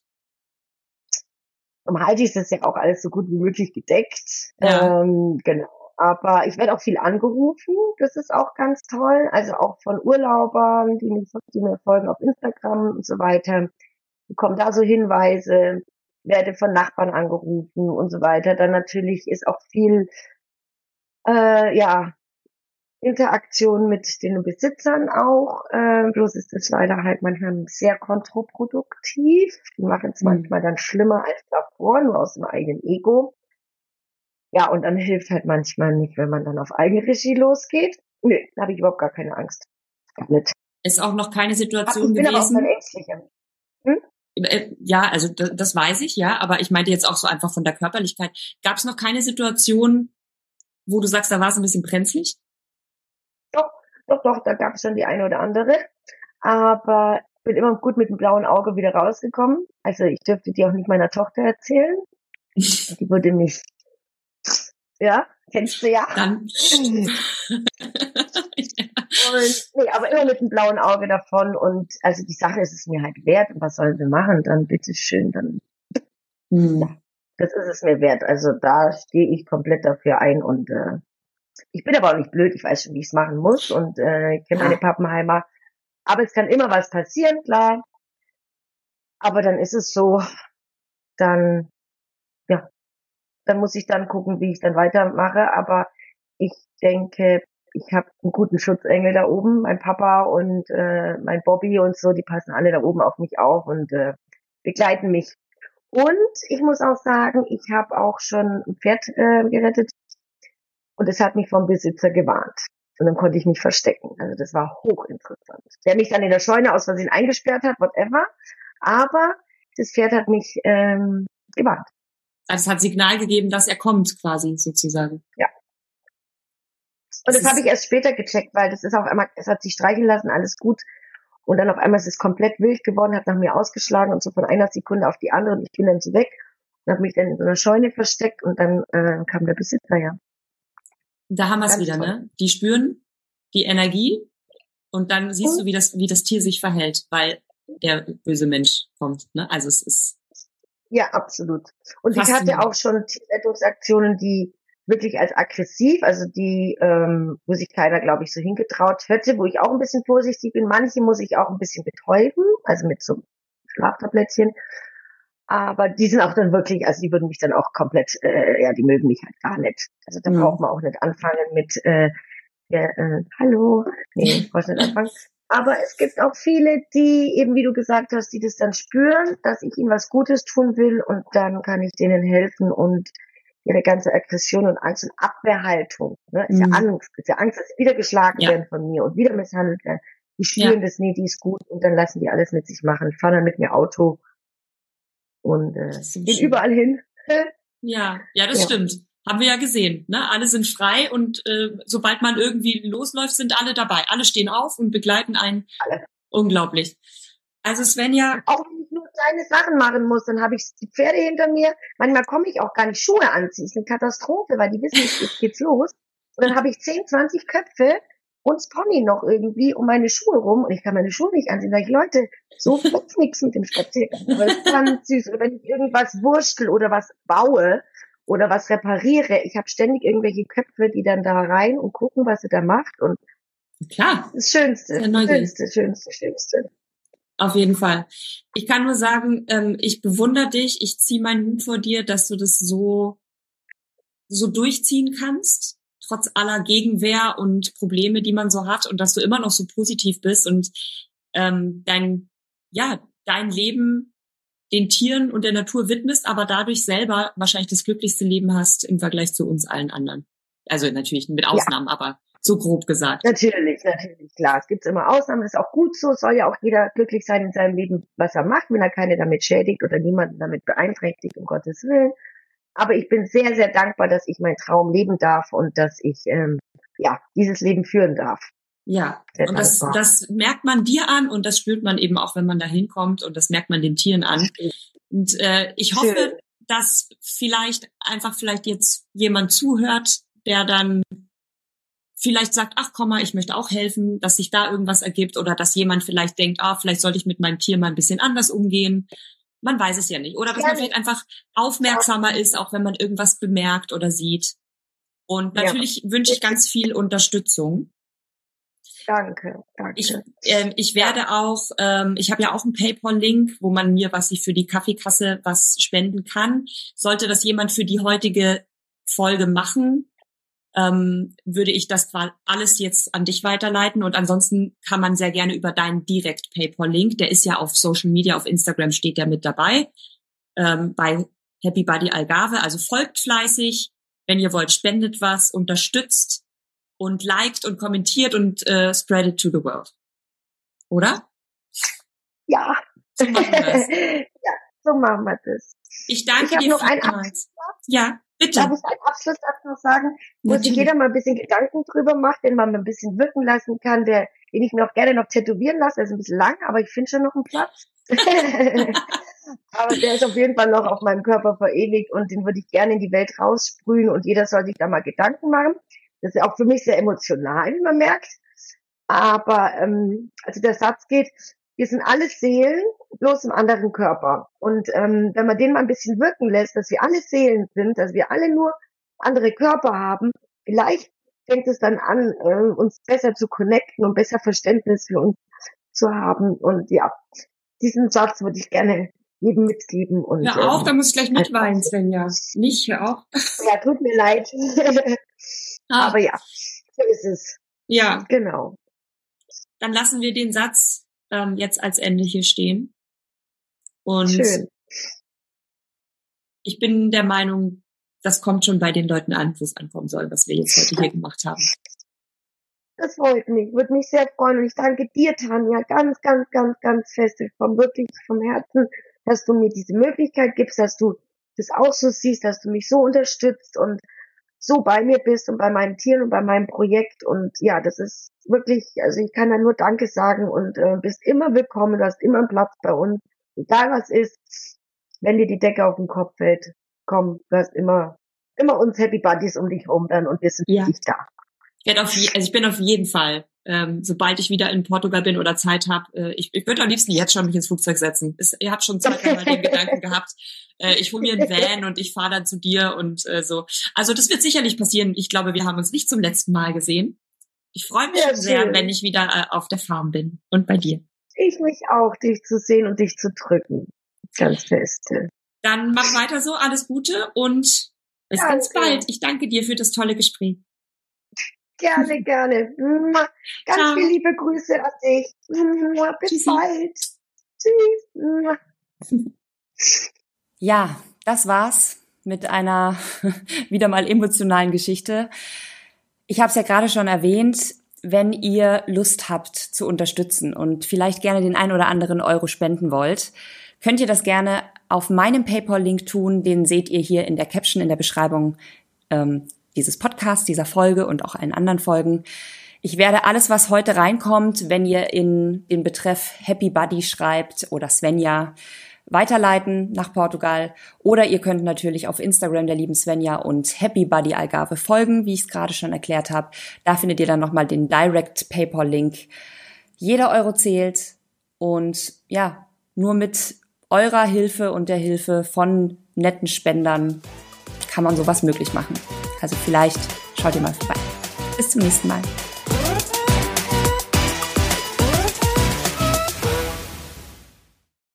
[SPEAKER 2] Am Halte ist das ja auch alles so gut wie möglich gedeckt.
[SPEAKER 1] Ja.
[SPEAKER 2] Ähm, genau. Aber ich werde auch viel angerufen. Das ist auch ganz toll. Also auch von Urlaubern, die, mich, die mir folgen auf Instagram und so weiter. Ich bekomme da so Hinweise, werde von Nachbarn angerufen und so weiter. Dann natürlich ist auch viel, äh, ja, Interaktion mit den Besitzern auch. Äh, bloß ist das leider halt manchmal sehr kontraproduktiv. Die machen es
[SPEAKER 1] Mhm.
[SPEAKER 2] manchmal dann schlimmer als davor, nur aus dem eigenen Ego. Ja, und dann hilft halt manchmal nicht, wenn man dann auf Eigenregie losgeht. Nö, da habe ich überhaupt gar keine Angst. Nicht.
[SPEAKER 1] Ist auch noch keine
[SPEAKER 2] Ich
[SPEAKER 1] Situation
[SPEAKER 2] bin aber auch
[SPEAKER 1] gewesen.
[SPEAKER 2] kein Ängstlicher. Hm?
[SPEAKER 1] Äh, Ja, also das, das weiß ich, ja, aber ich meinte jetzt auch so einfach von der Körperlichkeit. Gab es noch keine Situation, wo du sagst, da war es ein bisschen brenzlig?
[SPEAKER 2] Doch, doch, doch, da gab es schon die eine oder andere. Aber ich bin immer gut mit dem blauen Auge wieder rausgekommen. Also ich dürfte die auch nicht meiner Tochter erzählen. Die würde mich, ja, kennst du ja.
[SPEAKER 1] Dann.
[SPEAKER 2] Und, nee, aber immer mit einem blauen Auge davon. Und also die Sache ist es mir halt wert. Und was sollen wir machen? Dann bitteschön, dann
[SPEAKER 1] Hm.
[SPEAKER 2] ja, das ist es mir wert. Also da stehe ich komplett dafür ein. Und äh, ich bin aber auch nicht blöd. Ich weiß schon, wie ich es machen muss. Und äh, ich kenne meine Pappenheimer. Aber es kann immer was passieren, klar. Aber dann ist es so, dann, ja, dann muss ich dann gucken, wie ich dann weitermache. Aber ich denke, ich habe einen guten Schutzengel da oben, mein Papa und äh, mein Bobby und so, die passen alle da oben auf mich auf und äh, begleiten mich. Und ich muss auch sagen, ich habe auch schon ein Pferd äh, gerettet und es hat mich vom Besitzer gewarnt. Und dann konnte ich mich verstecken. Also das war hochinteressant. Der mich dann in der Scheune aus Versehen eingesperrt hat, whatever. Aber das Pferd hat mich ähm, gewarnt.
[SPEAKER 1] Also es hat Signal gegeben, dass er kommt, quasi, sozusagen.
[SPEAKER 2] Ja. Und das, das habe ich erst später gecheckt, weil das ist auf einmal, es hat sich streicheln lassen, alles gut. Und dann auf einmal ist es komplett wild geworden, hat nach mir ausgeschlagen und so von einer Sekunde auf die andere und ich bin dann so weg und habe mich dann in so einer Scheune versteckt und dann äh, kam der Besitzer, ja.
[SPEAKER 1] Da haben wir es wieder, toll. Ne? Die spüren die Energie und dann siehst mhm. du, wie das, wie das Tier sich verhält, weil der böse Mensch kommt, ne? Also es ist...
[SPEAKER 2] Ja, absolut. Und ich hatte auch schon Tierrettungsaktionen, die wirklich als aggressiv, also die, ähm, wo sich keiner, glaube ich, so hingetraut hätte, wo ich auch ein bisschen vorsichtig bin. Manche muss ich auch ein bisschen betäuben, also mit so Schlaftablettchen. Aber die sind auch dann wirklich, also die würden mich dann auch komplett, äh, ja, die mögen mich halt gar nicht. Also da mhm. braucht man auch nicht anfangen mit, äh, ja, äh, hallo, nee, ich brauche nicht anfangen. Aber es gibt auch viele, die eben, wie du gesagt hast, die das dann spüren, dass ich ihnen was Gutes tun will und dann kann ich denen helfen und ihre ganze Aggression und Angst und Abwehrhaltung, ne, ist mhm. ja Angst, ist ja Angst, dass sie wieder geschlagen ja. werden von mir und wieder misshandelt werden. Die spüren ja. das, nee, die ist gut und dann lassen die alles mit sich machen, fahren dann mit mir Auto und äh, gehen überall hin.
[SPEAKER 1] Ja, ja, das ja. stimmt. Haben wir ja gesehen, ne? Alle sind frei und äh, sobald man irgendwie losläuft, sind alle dabei. Alle stehen auf und begleiten einen. Alle. Unglaublich. Also Svenja...
[SPEAKER 2] Auch wenn ich nur kleine Sachen machen muss, dann habe ich die Pferde hinter mir. Manchmal komme ich auch gar nicht Schuhe anziehen. Das ist eine Katastrophe, weil die wissen nicht, jetzt geht's los. Und dann habe ich zehn, zwanzig Köpfe und das Pony noch irgendwie um meine Schuhe rum und ich kann meine Schuhe nicht anziehen. Da sage ich, Leute, so wird's nichts mit dem Spaziergang. Aber es ist ganz süß. Oder wenn ich irgendwas wurstel oder was baue, oder was repariere. Ich habe ständig irgendwelche Köpfe, die dann da rein und gucken, was sie da macht. Und
[SPEAKER 1] klar,
[SPEAKER 2] das Schönste, das Schönste, Schönste, Schönste.
[SPEAKER 1] Auf jeden Fall. Ich kann nur sagen, ähm, ich bewundere dich. Ich ziehe meinen Hut vor dir, dass du das so so durchziehen kannst, trotz aller Gegenwehr und Probleme, die man so hat, und dass du immer noch so positiv bist und ähm, dein ja dein Leben den Tieren und der Natur widmest, aber dadurch selber wahrscheinlich das glücklichste Leben hast im Vergleich zu uns allen anderen. Also natürlich mit Ausnahmen, ja. aber so grob gesagt.
[SPEAKER 2] Natürlich, natürlich, klar. Es gibt immer Ausnahmen, das ist auch gut so. Soll ja auch jeder glücklich sein in seinem Leben, was er macht, wenn er keine damit schädigt oder niemanden damit beeinträchtigt, um Gottes Willen. Aber ich bin sehr, sehr dankbar, dass ich meinen Traum leben darf und dass ich ähm, ja dieses Leben führen darf.
[SPEAKER 1] Ja, sehr und das, das merkt man dir an und das spürt man eben auch, wenn man da hinkommt und das merkt man den Tieren an. Und äh, ich hoffe, Schön. dass vielleicht einfach vielleicht jetzt jemand zuhört, der dann vielleicht sagt, ach komm mal, ich möchte auch helfen, dass sich da irgendwas ergibt oder dass jemand vielleicht denkt, ah, vielleicht sollte ich mit meinem Tier mal ein bisschen anders umgehen. Man weiß es ja nicht. Oder dass ja, man vielleicht einfach aufmerksamer ja. ist, auch wenn man irgendwas bemerkt oder sieht. Und natürlich ja. wünsche ich ganz viel Unterstützung.
[SPEAKER 2] Danke, danke.
[SPEAKER 1] Ich, ähm, ich werde ja. auch, ähm, ich habe ja auch einen PayPal-Link, wo man mir, was ich für die Kaffeekasse was spenden kann. Sollte das jemand für die heutige Folge machen, ähm, würde ich das alles jetzt an dich weiterleiten. Und ansonsten kann man sehr gerne über deinen direkt PayPal-Link, der ist ja auf Social Media, auf Instagram steht der mit dabei, ähm, bei Happy Buddy Algarve. Also folgt fleißig, wenn ihr wollt, spendet was, unterstützt und liked und kommentiert und äh, spread it to the world. Oder?
[SPEAKER 2] Ja.
[SPEAKER 1] So machen wir das.
[SPEAKER 2] Ja, so machen wir das.
[SPEAKER 1] Ich danke
[SPEAKER 2] ich
[SPEAKER 1] dir
[SPEAKER 2] noch vielmals.
[SPEAKER 1] Ja, bitte.
[SPEAKER 2] Darf ich einen Abschlusssatz noch sagen? Wo sich jeder mal ein bisschen Gedanken drüber macht, den man mal ein bisschen wirken lassen kann, der, den ich mir auch gerne noch tätowieren lasse. Der ist ein bisschen lang, aber ich finde schon noch einen Platz. Aber der ist auf jeden Fall noch auf meinem Körper verewigt und den würde ich gerne in die Welt raussprühen und jeder soll sich da mal Gedanken machen. Das ist ja auch für mich sehr emotional, wie man merkt. Aber ähm, also der Satz geht, wir sind alle Seelen, bloß im anderen Körper. Und ähm, wenn man den mal ein bisschen wirken lässt, dass wir alle Seelen sind, dass wir alle nur andere Körper haben, vielleicht fängt es dann an, äh, uns besser zu connecten und besser Verständnis für uns zu haben. Und ja, diesen Satz würde ich gerne jedem mitgeben. Und,
[SPEAKER 1] hör auf,
[SPEAKER 2] ähm,
[SPEAKER 1] da muss ich gleich mitweinen, Svenja. Nicht, hör auf.
[SPEAKER 2] Ja, tut mir leid.
[SPEAKER 1] Ah.
[SPEAKER 2] Aber ja, so ist es.
[SPEAKER 1] Ja.
[SPEAKER 2] Genau.
[SPEAKER 1] Dann lassen wir den Satz ähm, jetzt als Ende hier stehen. Und
[SPEAKER 2] Schön.
[SPEAKER 1] Ich bin der Meinung, das kommt schon bei den Leuten an, wo es ankommen soll, was wir jetzt heute hier gemacht haben.
[SPEAKER 2] Das freut mich, würde mich sehr freuen. Und ich danke dir, Tanja, ganz, ganz, ganz, ganz fest. Ich komme wirklich vom Herzen, dass du mir diese Möglichkeit gibst, dass du das auch so siehst, dass du mich so unterstützt und so bei mir bist und bei meinen Tieren und bei meinem Projekt. Und ja, das ist wirklich, also ich kann da nur Danke sagen und äh, bist immer willkommen, du hast immer einen Platz bei uns. Egal was ist, wenn dir die Decke auf den Kopf fällt, komm, du hast immer, immer uns Happy Buddies um dich rum dann und wir sind
[SPEAKER 1] Ja.
[SPEAKER 2] für dich da.
[SPEAKER 1] Ich werde auf je, also ich bin auf jeden Fall, ähm, sobald ich wieder in Portugal bin oder Zeit habe, äh, ich, ich würde am liebsten jetzt schon mich ins Flugzeug setzen. Es, ihr habt schon zwei, dreimal den Gedanken gehabt. Äh, ich hole mir einen Van und ich fahre dann zu dir und äh, so. Also das wird sicherlich passieren. Ich glaube, wir haben uns nicht zum letzten Mal gesehen. Ich freue mich
[SPEAKER 2] Ja,
[SPEAKER 1] schon sehr,
[SPEAKER 2] schön.
[SPEAKER 1] wenn ich wieder äh, auf der Farm bin und bei dir.
[SPEAKER 2] Ich mich auch, dich zu sehen und dich zu drücken. Ganz fest.
[SPEAKER 1] Dann mach weiter so, alles Gute und bis
[SPEAKER 2] Danke.
[SPEAKER 1] ganz bald. Ich danke dir für das tolle Gespräch.
[SPEAKER 2] Gerne, gerne. Mua. Ganz
[SPEAKER 1] Ciao.
[SPEAKER 2] viele liebe Grüße an dich. Mua. Bis
[SPEAKER 1] Tschüssi.
[SPEAKER 2] bald. Tschüss. Mua.
[SPEAKER 1] Ja, das war's mit einer wieder mal emotionalen Geschichte. Ich habe es ja gerade schon erwähnt, wenn ihr Lust habt zu unterstützen und vielleicht gerne den ein oder anderen Euro spenden wollt, könnt ihr das gerne auf meinem PayPal-Link tun. Den seht ihr hier in der Caption, in der Beschreibung ähm, dieses Podcasts, dieser Folge und auch allen anderen Folgen. Ich werde alles, was heute reinkommt, wenn ihr in den Betreff Happy Buddy schreibt oder Svenja, weiterleiten nach Portugal. Oder ihr könnt natürlich auf Instagram der lieben Svenja und Happy Buddy Algarve folgen, wie ich es gerade schon erklärt habe. Da findet ihr dann nochmal den Direct PayPal-Link. Jeder Euro zählt und ja, nur mit eurer Hilfe und der Hilfe von netten Spendern kann man sowas möglich machen. Also vielleicht schaut ihr mal vorbei. Bis zum nächsten Mal.